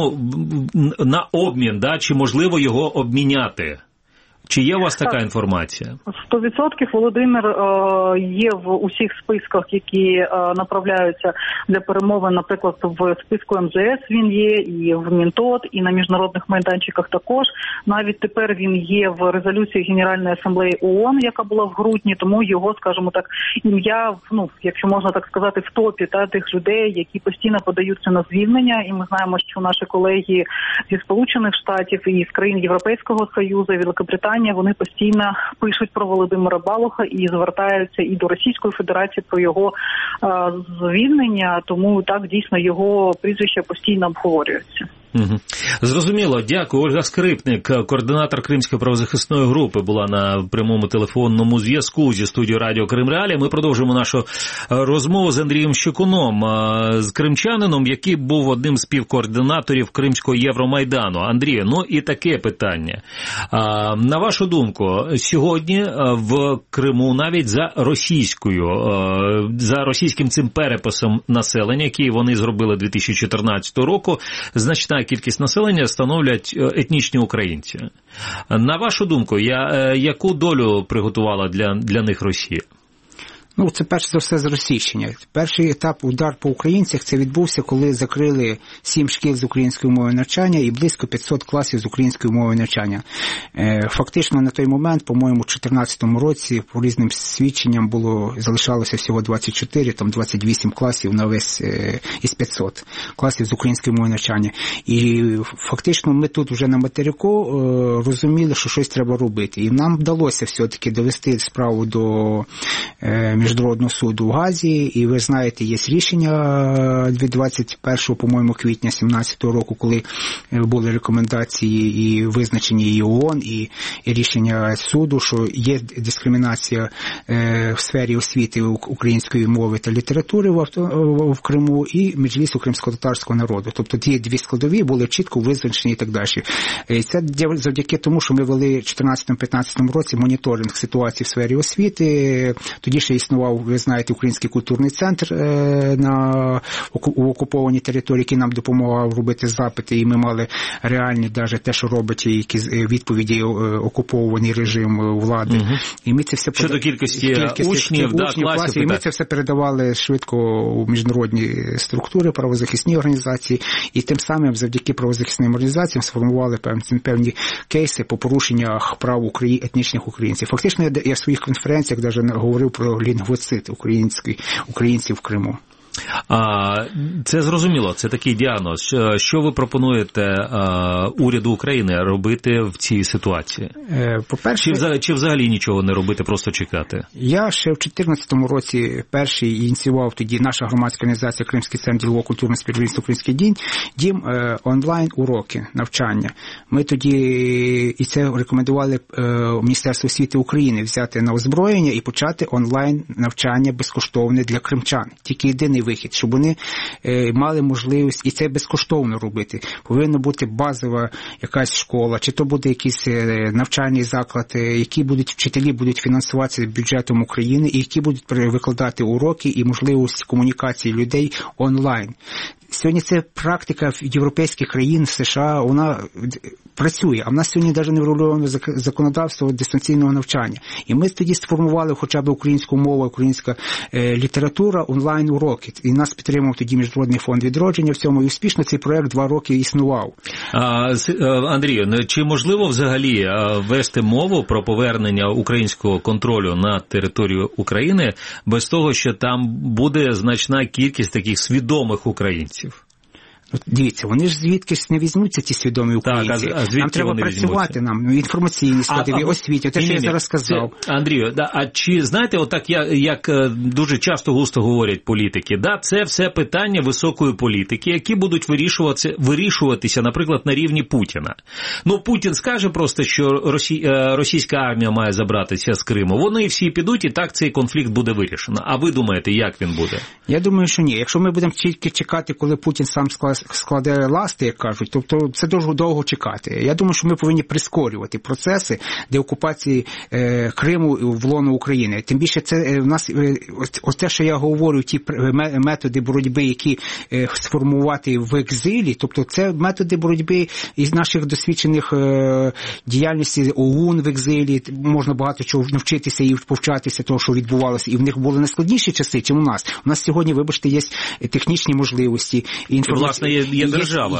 на обмін, да, чи можливо його обміняти? Чи є у вас така інформація? 100% Володимир є в усіх списках, які направляються для перемовин, наприклад, в списку МЗС він є, і в Мінтод, і на міжнародних майданчиках також. Навіть тепер він є в резолюції Генеральної асамблеї ООН, яка була в грудні, тому його, скажімо так, ім'я, якщо можна так сказати, в топі тих людей, які постійно подаються на звільнення. І ми знаємо, що наші колеги зі Сполучених Штатів і з країн Європейського Союзу, Великобританії, вони постійно пишуть про Володимира Балуха і звертаються і до Російської Федерації про його звільнення, тому так дійсно його прізвище постійно обговорюється. Угу. Зрозуміло, дякую. Ольга Скрипник, координатор Кримської правозахисної групи, була на прямому телефонному зв'язку зі студією радіо Крим Реалії. Ми продовжуємо нашу розмову з Андрієм Щекуном, з кримчанином, який був одним з співкоординаторів Кримського Євромайдану. Андрію, і таке питання. На вашу думку, сьогодні в Криму навіть за російським цим переписом населення, який вони зробили 2014 року, значна кількість населення становлять етнічні українці. На вашу думку, яку долю приготувала для них Росія? Це перш за все зросійщення. Перший етап удар по українцях це відбувся, коли закрили 7 шкіл з української мови навчання і близько 500 класів з української мови навчання. Фактично на той момент, по-моєму, у 2014 році по різним свідченням залишалося всього 24, 28 класів на весь із 500 класів з української мови навчання. І фактично ми тут вже на материку розуміли, що щось треба робити. І нам вдалося все-таки довести справу до Міжнародного суду в Газі, і ви знаєте, є рішення від 21, по-моєму, квітня 2017 року, коли були рекомендації і визначені і ООН, і рішення суду, що є дискримінація в сфері освіти української мови та літератури в Криму і Меджлісу кримсько-татарського народу. Тобто ті дві складові були чітко визначені і так далі. І це завдяки тому, що ми вели в 2014-2015 році моніторинг ситуації в сфері освіти. Тоді ще існував, ви знаєте, Український культурний центр на окупованій території, який нам допомагав робити запити, і ми мали реальні навіть те, що робить якісь відповіді окупований режим влади. Угу. І ми це все щодо кількості учнів, класів, і ми це все передавали швидко у міжнародні структури, правозахисні організації, і тим самим завдяки правозахисним організаціям сформували певні кейси по порушеннях прав етнічних українців. Фактично я в своїх конференціях навіть говорив про лінгвоцид українців в Криму. Це зрозуміло, це такий діагноз. Що ви пропонуєте уряду України робити в цій ситуації? По-перше, чи взагалі нічого не робити, просто чекати? Я ще в 2014 році перший ініціював тоді наша громадська організація Кримський центр ділового культурного співробітництва «Український дім» онлайн-уроки, навчання. Ми тоді і це рекомендували Міністерству освіти України взяти на озброєння і почати онлайн-навчання безкоштовне для кримчан. Тільки єдиний єдиний вихід, щоб вони мали можливість, і це безкоштовно робити. Повинна бути базова якась школа, чи то буде якийсь навчальний заклад, які вчителі будуть фінансуватися бюджетом України, і які будуть викладати уроки і можливість комунікації людей онлайн. Сьогодні це практика в європейських країн, США, вона працює, а в нас сьогодні навіть не врегульовано законодавство дистанційного навчання. І ми тоді сформували хоча б українську мову, українська література, онлайн-уроки. І нас підтримував тоді Міжнародний фонд відродження в цьому, і успішно цей проект 2 роки існував. Андрію, чи можливо взагалі вести мову про повернення українського контролю на територію України без того, що там буде значна кількість таких свідомих українців? Дивіться, вони ж звідкись не візьмуться, ці свідомі українці. Нам треба працювати, нам інформаційні складові, освіті, те, що я зараз сказав. Андрію, а чи знаєте, отак як дуже часто густо говорять політики, це все питання високої політики, які будуть вирішуватися, наприклад, на рівні Путіна. Путін скаже просто, що російська армія має забратися з Криму. Вони всі підуть, і так цей конфлікт буде вирішено. А ви думаєте, як він буде? Я думаю, що ні. Якщо ми будемо тільки чекати, коли Путін сам складе ласти, як кажуть, тобто це дуже довго чекати. Я думаю, що ми повинні прискорювати процеси деокупації Криму в лоно України. Тим більше це в нас, ось те, що я говорю, ті методи боротьби, які сформувати в екзилі, тобто це методи боротьби із наших досвідчених діяльності ОУН в екзилі, можна багато чого навчитися і повчатися того, що відбувалося, і в них були найскладніші часи, чим у нас. У нас сьогодні, вибачте, є технічні можливості, інформація. Є держава.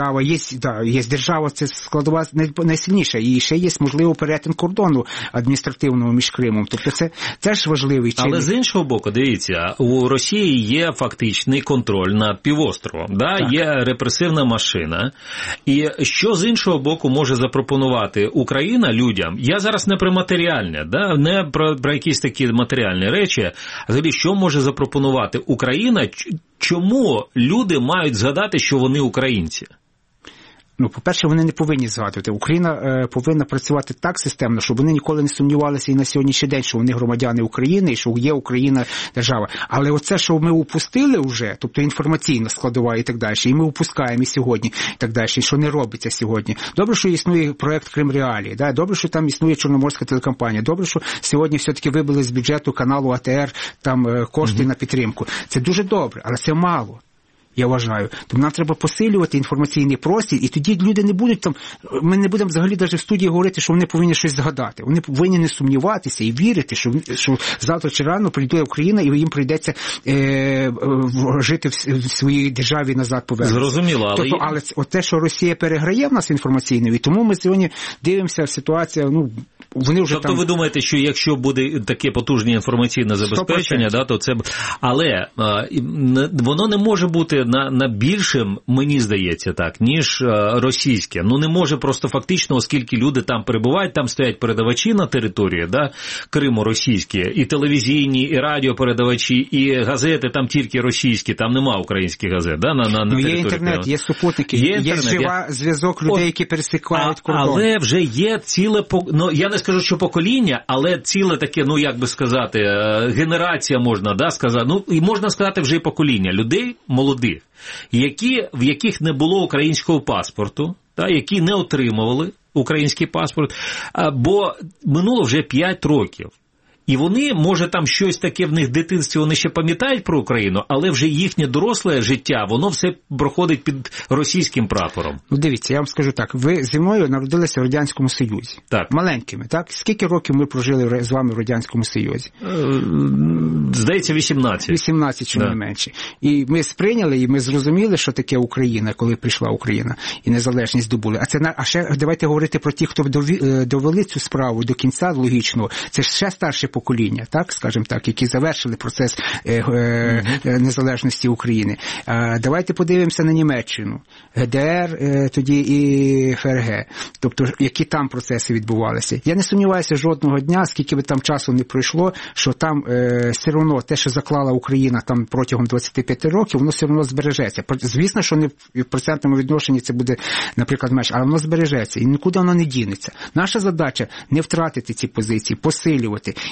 Є держава, це складова найсильніша. І ще є, можливо, перетин кордону адміністративного між Кримом. Тобто це теж важливий чинник. Але з іншого боку, дивіться, у Росії є фактичний контроль над півостровом. Є репресивна машина. І що з іншого боку може запропонувати Україна людям? Я зараз не про матеріальне, не про якісь такі матеріальні речі, а взагалі, що може запропонувати Україна? Чому люди мають згадати, що вони українці? По-перше, вони не повинні згадувати. Україна повинна працювати так системно, щоб вони ніколи не сумнівалися і на сьогоднішній день, що вони громадяни України і що є Україна держава. Але оце, що ми упустили вже, тобто інформаційна складова і так далі, і ми упускаємо і сьогодні, і так далі, і що не робиться сьогодні. Добре, що існує проект Крим Реалії, добре, що там існує Чорноморська телекомпанія, добре, що сьогодні все-таки вибили з бюджету каналу АТР там кошти на підтримку. Це дуже добре, але це мало. Я вважаю. Тому нам треба посилювати інформаційний простір, і тоді люди не будуть там, ми не будемо взагалі навіть в студії говорити, що вони повинні щось згадати. Вони повинні не сумніватися і вірити, що завтра чи рано прийде Україна, і їм прийдеться жити в своїй державі назад повернутися. Зрозуміло. Але те, що Росія переграє в нас інформаційно, і тому ми сьогодні дивимося ситуацію, вони вже ви думаєте, що якщо буде таке потужне інформаційне забезпечення, то це... Але воно не може бути на більшим, мені здається так, ніж російське. Не може просто фактично, оскільки люди там перебувають, там стоять передавачі на території, Криму російські, і телевізійні, і радіопередавачі, і газети там тільки російські, там нема українських газет, на території. Є інтернет, є супутники, є зв'язок людей, які пересікають кордон. Але вже є ціле, я не скажу, що покоління, але ціле таке, як би сказати, генерація можна, сказати, і можна сказати вже і покоління людей молодих, в яких не було українського паспорту, які не отримували український паспорт, бо минуло вже 5 років. І вони, може, там щось таке в них в дитинстві, вони ще пам'ятають про Україну, але вже їхнє доросле життя, воно все проходить під російським прапором. Дивіться, я вам скажу так, ви зі мною народилися в Радянському Союзі. Так. Маленькими, так? Скільки років ми прожили з вами в Радянському Союзі? Здається, 18. 18, чи не менше. І ми сприйняли, і ми зрозуміли, що таке Україна, коли прийшла Україна, і незалежність здобули. А ще давайте говорити про тих, хто довели цю справу до кінця логічного. Це ще старше покоління, так, скажімо так, які завершили процес незалежності України. Давайте подивимося на Німеччину, ГДР тоді і ФРГ, тобто які там процеси відбувалися. Я не сумніваюся жодного дня, скільки би там часу не пройшло, що там все одно те, що заклала Україна там протягом 25 років, воно все одно збережеться. Звісно, що не в процентному відношенні це буде, наприклад, менше, але воно збережеться і нікуди воно не дінеться. Наша задача не втратити ці позиції, посилювати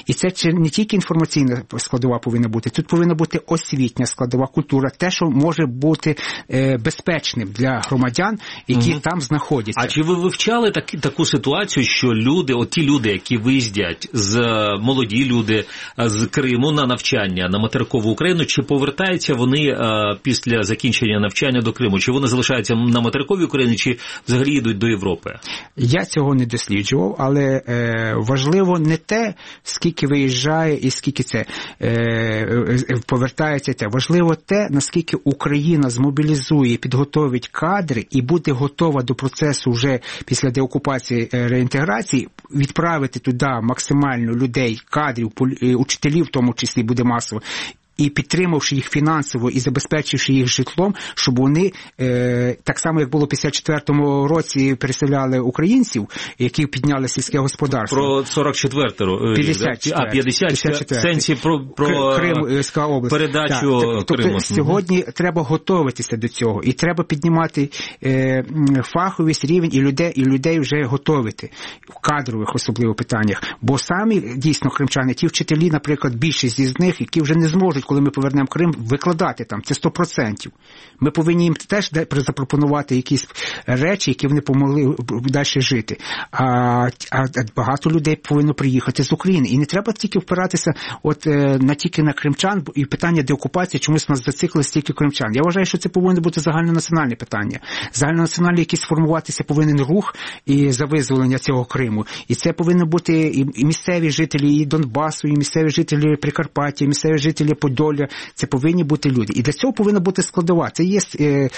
І це не тільки інформаційна складова повинна бути, тут повинна бути освітня складова, культура, те, що може бути безпечним для громадян, які там знаходяться. А чи ви вивчали таку ситуацію, що люди, ті люди, які виїздять, молоді люди з Криму на навчання на материкову Україну, чи повертаються вони після закінчення навчання до Криму? Чи вони залишаються на материковій Україні, чи взагалі йдуть до Європи? Я цього не досліджував, але важливо не те, скільки виїжджає і скільки це повертається. Важливо те, наскільки Україна змобілізує, підготовить кадри і буде готова до процесу вже після деокупації, реінтеграції, відправити туди максимально людей, кадрів, учителів в тому числі буде масово, і підтримавши їх фінансово і забезпечивши їх житлом, щоб вони, так само як було в 54-му році, переселяли українців, які підняли сільське господарство. Про 44-му. 54 в сенсі про Кримська область. Передачу Криму. Тобто сьогодні треба готуватися до цього, і треба піднімати фаховість, рівень, і людей вже готовити в кадрових особливо питаннях. Бо самі, дійсно, кримчани, ті вчителі, наприклад, більшість із них, які вже не зможуть, коли ми повернемо Крим, викладати там, це 100%. Ми повинні їм теж запропонувати якісь речі, які вони помогли далі жити. А багато людей повинно приїхати з України. І не треба тільки впиратися тільки на кримчан, і питання деокупації чомусь нас зациклилось тільки кримчан. Я вважаю, що це повинно бути загальнонаціональне питання. Загальнонаціональний якийсь сформуватися повинен рух і за визволення цього Криму. І це повинно бути і місцеві жителі, і Донбасу, і місцеві жителі Прикарпаття, і місцеві жителі Подолля. Це повинні бути люди. І для цього повинна бути складова. Це є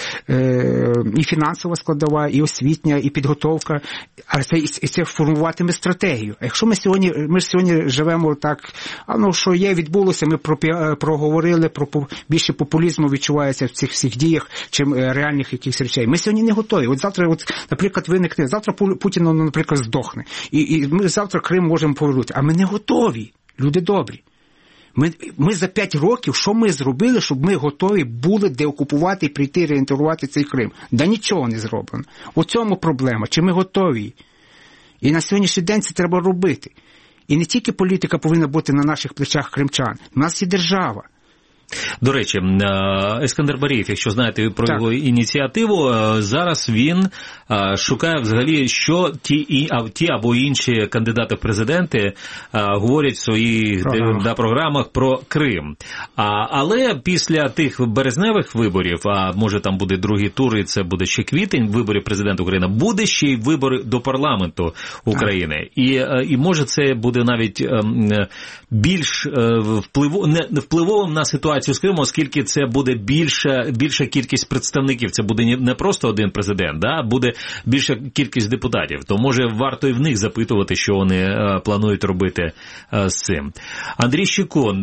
і фінансова складова, і освітня, і підготовка. А це формуватиме стратегію. А якщо ми сьогодні живемо так, що є, відбулося, ми проговорили, більше популізму відчувається в цих всіх діях, чим реальних якихось речей. Ми сьогодні не готові. От завтра, наприклад, виникне, завтра Путін, наприклад, здохне. І ми завтра Крим можемо повернути. А ми не готові. Люди добрі. Ми за 5 років, що ми зробили, щоб ми готові були деокупувати і прийти реінтегрувати цей Крим? Да нічого не зроблено. У цьому проблема. Чи ми готові? І на сьогоднішній день це треба робити. І не тільки політика повинна бути на наших плечах кримчан. У нас є держава. До речі, Ескандер Барєєв, якщо знаєте про його ініціативу, зараз він шукає взагалі, що ті або інші кандидати в президенти говорять в своїх програмах про Крим. Але після тих березневих виборів, а може там буде другий тур, і це буде ще квітень, виборів президента України, буде ще й вибори до парламенту України. І може це буде навіть більш впливовим на ситуацію з Кримом, оскільки це буде більша кількість представників. Це буде не просто один президент, буде більша кількість депутатів. То може варто і в них запитувати, що вони планують робити з цим. Андрій Щекун,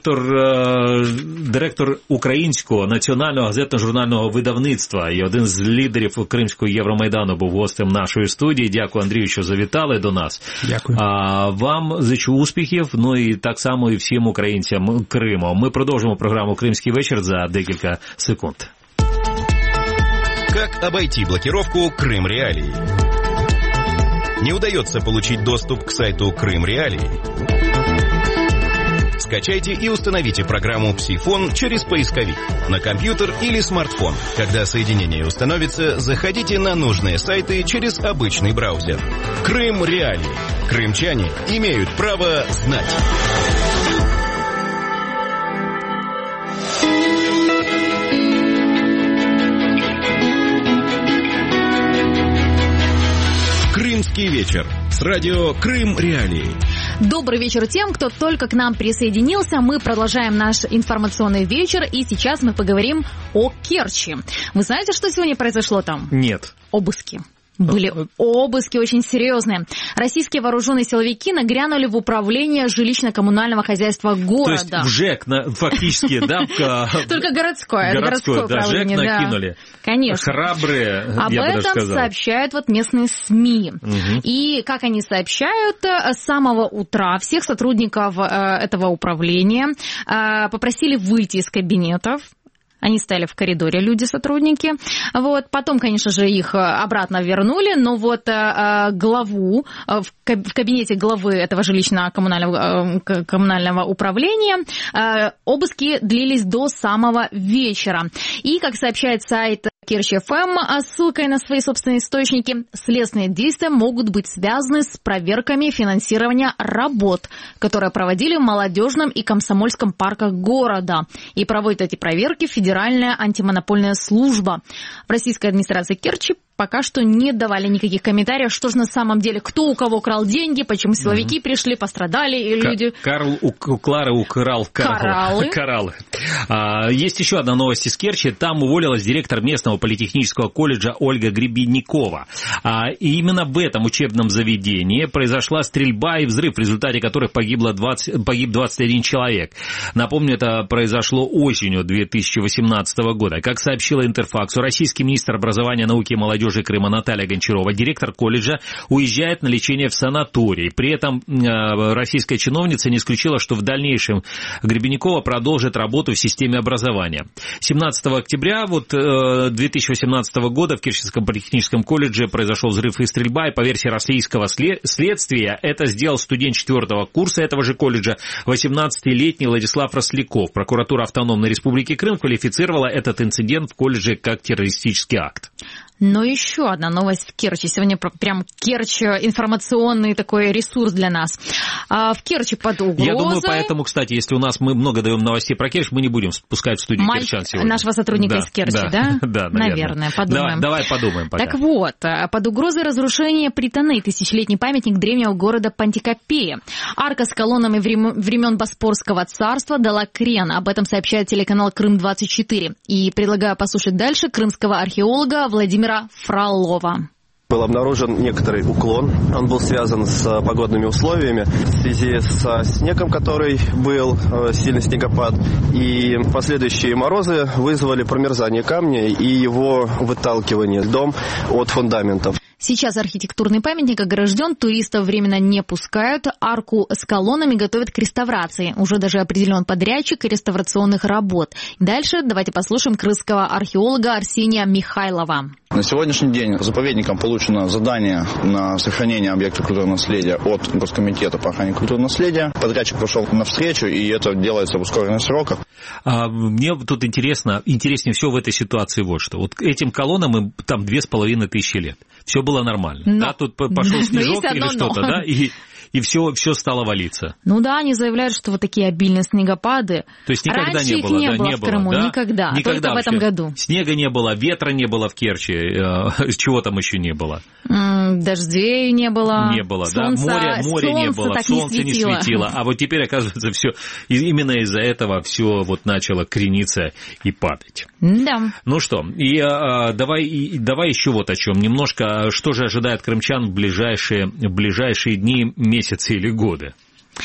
директор Українського національного газетно-журнального видавництва і один з лідерів Кримського Євромайдану, був гостем нашої студії. Дякую, Андрію, що завітали до нас. Дякую. Вам зичу успіхів, і так само і всім українцям Криму. Ми продовжимо программу «Крымский вечер» за декілька секунд. Как обойти блокировку «Крым Реалии»? Не удается получить доступ к сайту «Крым Реалии»? Скачайте и установите программу «Псифон» через поисковик на компьютер или смартфон. Когда соединение установится, заходите на нужные сайты через обычный браузер. «Крым Реалии». Крымчане имеют право знать. «Крымский вечер» с радио «Крым Реалии». Добрый вечер тем, кто только к нам присоединился. Мы продолжаем наш информационный вечер, и сейчас мы поговорим о Керчи. Вы знаете, что сегодня произошло там? Нет. Обыски. Были обыски очень серьезные. Российские вооруженные силовики нагрянули в управление жилищно-коммунального хозяйства города. То есть в ЖЭК фактически, да? Только городское управление. ЖЭК накинули. Конечно. Храбрые, об я бы даже этом сказал. сообщают местные СМИ. И, как они сообщают, с самого утра всех сотрудников этого управления попросили выйти из кабинетов, Они стояли в коридоре, люди-сотрудники. Вот. Потом, конечно же, их обратно вернули, но вот главу в кабинете главы этого жилищно-коммунального управления обыски длились до самого вечера. И, как сообщает сайт Керчь.ФМ, ссылкой на свои собственные источники, следственные действия могут быть связаны с проверками финансирования работ, которые проводили в молодежном и комсомольском парках города. И проводит эти проверки Федеральная антимонопольная служба. В российской администрации Керчи пока что не давали никаких комментариев, что же на самом деле, кто у кого крал деньги, почему силовики пришли, пострадали и люди... Карл у Клары украл кораллы. Есть еще одна новость из Керчи. Там уволилась директор местного политехнического колледжа Ольга Гребенникова. И именно в этом учебном заведении произошла стрельба и взрыв, в результате которых погиб 21 человек. Напомню, это произошло осенью 2018 года. Как сообщила Интерфаксу, российский министр образования, науки и молодежи Крыма Наталья Гончарова, директор колледжа, уезжает на лечение в санаторий. При этом российская чиновница не исключила, что в дальнейшем Гребенникова продолжит работу в системе образования. 17 октября 2018 года в Керченском политехническом колледже произошел взрыв и стрельба, и по версии российского следствия это сделал студент 4-го курса этого же колледжа, 18-летний Владислав Росляков. Прокуратура Автономной Республики Крым квалифицировала этот инцидент в колледже как террористический акт. Но еще одна новость в Керчи. Сегодня прям Керчь информационный такой ресурс для нас. В Керчи под угрозой... Я думаю, поэтому, кстати, если мы много даем новостей про Керчь, мы не будем спускать в студию керчан сегодня. Нашего сотрудника из Керчи, да? Да, наверное. Подумаем. Давай подумаем пока. Так вот, под угрозой разрушения Притоней, тысячелетний памятник древнего города Пантикопея. Арка с колоннами времен Боспорского царства дала крен. Об этом сообщает телеканал Крым-24. И предлагаю послушать дальше крымского археолога Владимира Фролова. Был обнаружен некоторый уклон. Он был связан с погодными условиями в связи со снегом, который был, сильный снегопад. И последующие морозы вызвали промерзание камня и его выталкивание льдом от фундаментов. Сейчас архитектурный памятник огражден, туристов временно не пускают, арку с колоннами готовят к реставрации. Уже даже определен подрядчик реставрационных работ. Дальше давайте послушаем крымского археолога Арсения Михайлова. На сегодняшний день заповедникам получено задание на сохранение объекта культурного наследия от Госкомитета по охране культурного наследия. Подрядчик пошел навстречу, и это делается в ускоренных сроках. Мне тут интереснее всего в этой ситуации вот что. Вот этим колоннам там 2500 лет. Все было нормально. Да, тут пошел снежок или что-то, да, и все стало валиться. Ну да, они заявляют, что вот такие обильные снегопады. То есть никогда раньше не было, их не было в Крыму, да? Никогда, только в этом году. Снега не было, ветра не было в Керчи, чего там еще не было? Дождей не было. Не было, солнца, да, моря не было, солнце не светило. А вот теперь, оказывается, все именно из-за этого все вот начало крениться и падать. Да. Ну что, и давай еще вот о чем. Немножко, что же ожидает крымчан в ближайшие дни, месяцы или годы?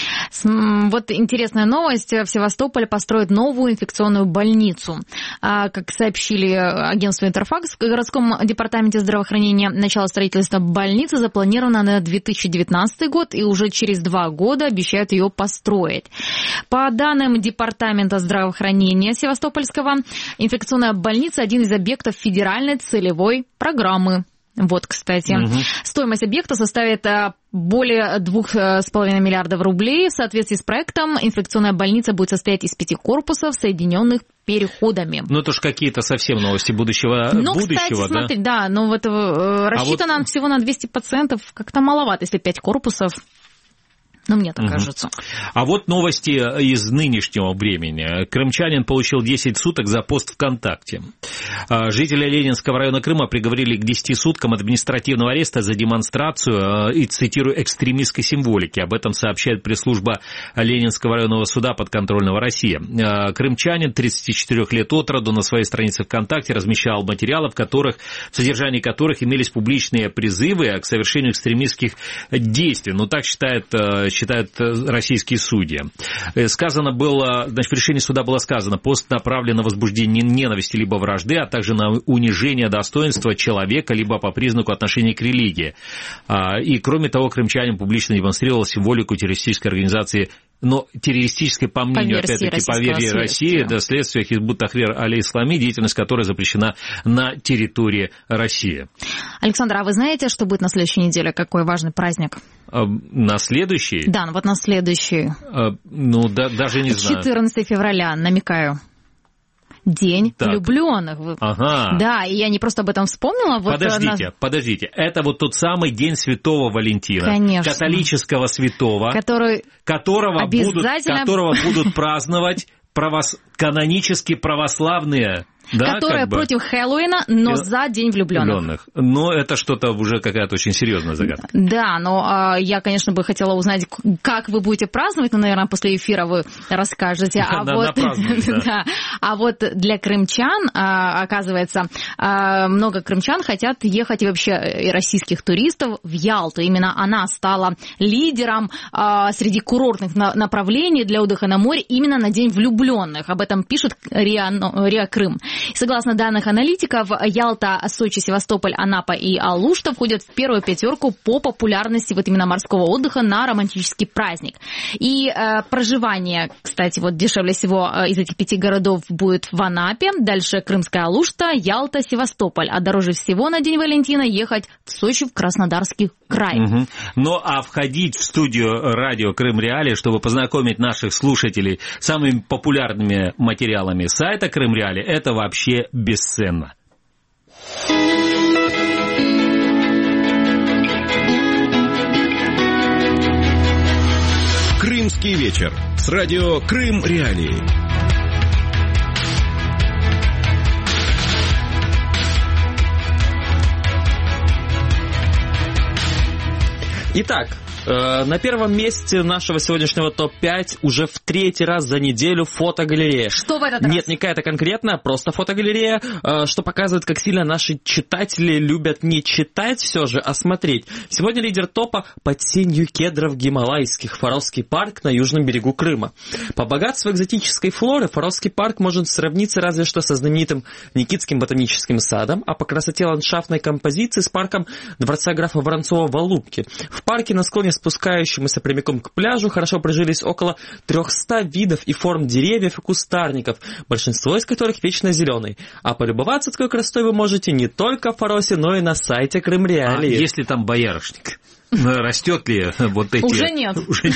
Вот интересная новость. В Севастополе построят новую инфекционную больницу. Как сообщили агентству Интерфакс, в городском департаменте здравоохранения, начало строительства больницы запланировано на 2019 год, и уже через 2 года обещают ее построить. По данным департамента здравоохранения Севастопольского, инфекционная больница – один из объектов федеральной целевой программы. Вот, кстати. Стоимость объекта составит более 2,5 миллиардов рублей. В соответствии с проектом инфекционная больница будет состоять из 5 корпусов, соединенных переходами. Ну, это ж какие-то совсем новости будущего, кстати, да? Смотри, да, но вот рассчитано всего на 200 пациентов. Как-то маловато, если 5 корпусов. Ну, мне так кажется. А вот новости из нынешнего времени. Крымчанин получил 10 суток за пост ВКонтакте. Жители Ленинского района Крыма приговорили к 10 суткам административного ареста за демонстрацию и, цитирую, экстремистской символики. Об этом сообщает пресс-служба Ленинского районного суда подконтрольного России. Крымчанин, 34 лет от роду, на своей странице ВКонтакте размещал материалы, в содержании которых имелись публичные призывы к совершению экстремистских действий. Ну, так считают российские судьи. В решении суда было сказано, пост направлен на возбуждение ненависти либо вражды, а также на унижение достоинства человека, либо по признаку отношения к религии. И, кроме того, крымчанин публично демонстрировал символику террористической организации но террористической, по мнению, опять-таки, по версии России, да, следствие Хизбут Тахрир аль-Ислами, деятельность которой запрещена на территории России. Александр, а вы знаете, что будет на следующей неделе? Какой важный праздник? На следующий? Да, вот на следующий. Даже не знаю. 14 февраля, намекаю. День влюбленных. Ага. Да, и я не просто об этом вспомнила. Подождите. Это вот тот самый День Святого Валентина. Конечно. Католического святого, которого будут праздновать канонически православные. Да, которая против Хэллоуина, но за День влюбленных. Но это что-то уже какая-то очень серьезная загадка. Да, но я, конечно, бы хотела узнать, как вы будете праздновать, но, наверное, после эфира вы расскажете. А вот для крымчан, оказывается, много крымчан хотят ехать, и вообще и российских туристов, в Ялту. Именно она стала лидером среди курортных направлений для отдыха на море именно на День влюбленных. Об этом пишет РИА Крым. Согласно данных аналитиков, Ялта, Сочи, Севастополь, Анапа и Алушта входят в первую пятерку по популярности вот именно морского отдыха на романтический праздник. И проживание, кстати, вот дешевле всего из этих 5 городов будет в Анапе, дальше Крымская Алушта, Ялта, Севастополь, а дороже всего на День Валентина ехать в Сочи, в Краснодарский край. Угу. Ну а входить в студию радио Крым Реалии, чтобы познакомить наших слушателей с самыми популярными материалами сайта Крым Реалии, это вообще бесценно. Крымский вечер с радио Крым Реалии. Итак, на первом месте нашего сегодняшнего топ-5 уже в 3-й раз за неделю фотогалерея. Что в этот раз? Нет, не какая-то конкретная, просто фотогалерея, что показывает, как сильно наши читатели любят не читать все же, а смотреть. Сегодня лидер топа под сенью кедров гималайских Фаровский парк на южном берегу Крыма. По богатству экзотической флоры Фаровский парк может сравниться разве что со знаменитым Никитским ботаническим садом, а по красоте ландшафтной композиции с парком дворца графа Воронцова в Алупке. В парке на склоне, спускающемуся прямиком к пляжу, хорошо прижились около 300 видов и форм деревьев и кустарников, большинство из которых вечно зеленые. А полюбоваться такой красотой вы можете не только в Фаросе, но и на сайте Крым Реалии. А если там боярышник? Растет ли вот эти... Уже нет.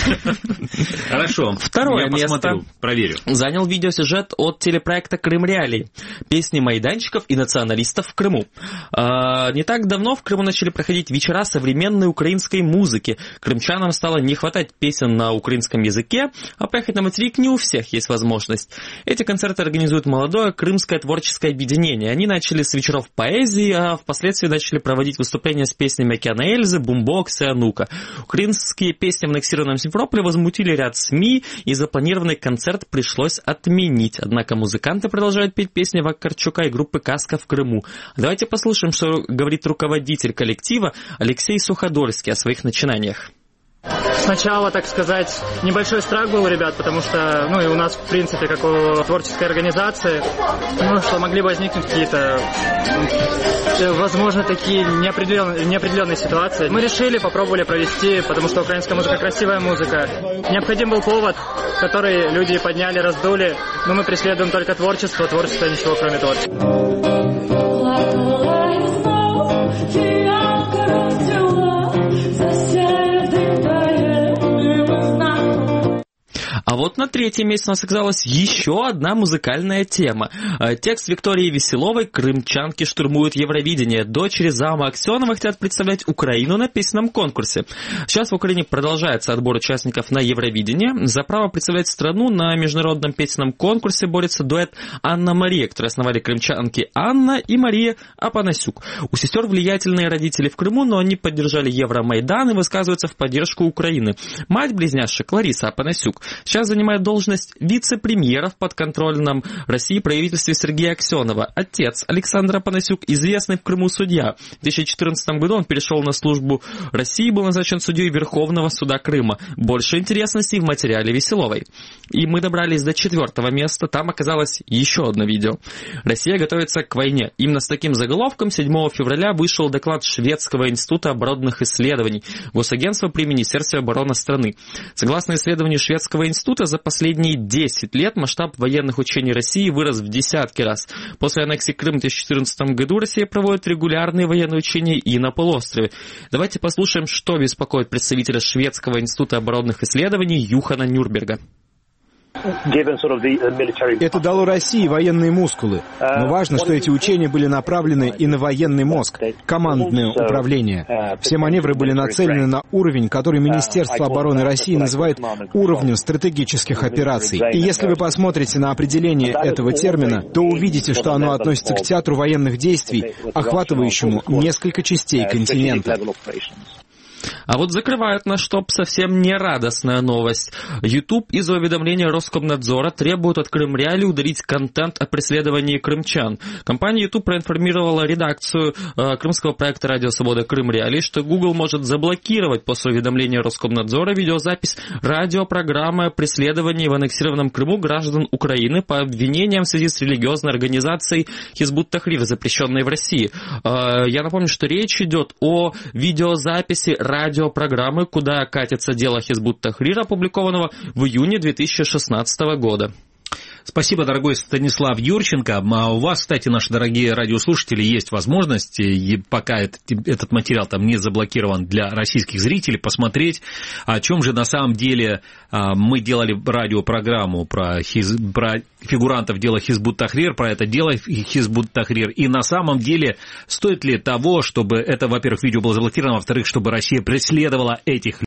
Хорошо. Второе место проверю. Занял видеосюжет от телепроекта Крым Реалии. Песни майданчиков и националистов в Крыму. Не так давно в Крыму начали проходить вечера современной украинской музыки. Крымчанам стало не хватать песен на украинском языке, а поехать на материк не у всех есть возможность. Эти концерты организует молодое крымское творческое объединение. Они начали с вечеров поэзии, а впоследствии начали проводить выступления с песнями Океана Эльзы, Бумбокс и Анука. Украинские песни в аннексированном Симферополе возмутили ряд СМИ, и запланированный концерт пришлось отменить. Однако музыканты продолжают петь песни Вакарчука и группы «Каска» в Крыму. Давайте послушаем, что говорит руководитель коллектива Алексей Суходольский о своих начинаниях. Сначала, так сказать, небольшой страх был у ребят, потому что, и у нас, в принципе, как у творческой организации, что могли возникнуть какие-то, возможно, такие неопределенные ситуации. Мы решили, попробовали провести, потому что украинская музыка красивая музыка. Необходим был повод, который люди подняли, раздули, но мы преследуем только творчество, ничего кроме творчества. А вот на 3-м месте у нас оказалась еще одна музыкальная тема. Текст Виктории Веселовой «Крымчанки штурмуют Евровидение». Дочери зама Аксенова хотят представлять Украину на песенном конкурсе. Сейчас в Украине продолжается отбор участников на Евровидение. За право представлять страну на международном песенном конкурсе борется дуэт Анна-Мария, который основали крымчанки Анна и Мария Апанасюк. У сестер влиятельные родители в Крыму, но они поддержали Евромайдан и высказываются в поддержку Украины. Мать близняшек Лариса Апанасюк сейчас занимается занимает должность вице-премьера в подконтрольном России правительстве Сергея Аксенова. Отец Александра Панасюк, известный в Крыму судья. В 2014 году он перешел на службу России и был назначен судьей Верховного суда Крыма. Больше интересностей в материале Веселовой. И мы добрались до 4-го места. Там оказалось еще одно видео. Россия готовится к войне. Именно с таким заголовком 7 февраля вышел доклад Шведского института оборонных исследований, госагентства при Министерстве обороны страны. Согласно исследованию Шведского института, за последние 10 лет масштаб военных учений России вырос в десятки раз. После аннексии Крыма в 2014 году Россия проводит регулярные военные учения и на полуострове. Давайте послушаем, что беспокоит представителя Шведского института оборонных исследований Юхана Нюрнберга. Это дало России военные мускулы. Но важно, что эти учения были направлены и на военный мозг, командное управление. Все маневры были нацелены на уровень, который Министерство обороны России называет уровнем стратегических операций. И если вы посмотрите на определение этого термина, то увидите, что оно относится к театру военных действий, охватывающему несколько частей континента. А вот закрывает наш топ совсем не радостная новость. YouTube из-за уведомления Роскомнадзора требует от Крымреалии удалить контент о преследовании крымчан. Компания YouTube проинформировала редакцию крымского проекта «Радио Свобода Крымреалии», что Google может заблокировать после уведомления Роскомнадзора видеозапись радиопрограммы о преследовании в аннексированном Крыму граждан Украины по обвинениям в связи с религиозной организацией Хизбут Тахрир, запрещенной в России. Я напомню, что речь идет о видеозаписи радиопрограммы «Куда катится дело Хизбут Тахрир», опубликованного в июне 2016 года. Спасибо, дорогой Станислав Юрченко. А у вас, кстати, наши дорогие радиослушатели, есть возможность, и пока этот материал там не заблокирован для российских зрителей, посмотреть, о чем же на самом деле мы делали радиопрограмму про фигурантов дела Хизбут Тахрир, про это дело Хизбут Тахрир. И на самом деле стоит ли того, чтобы это, во-первых, видео было заблокировано, во-вторых, чтобы Россия преследовала этих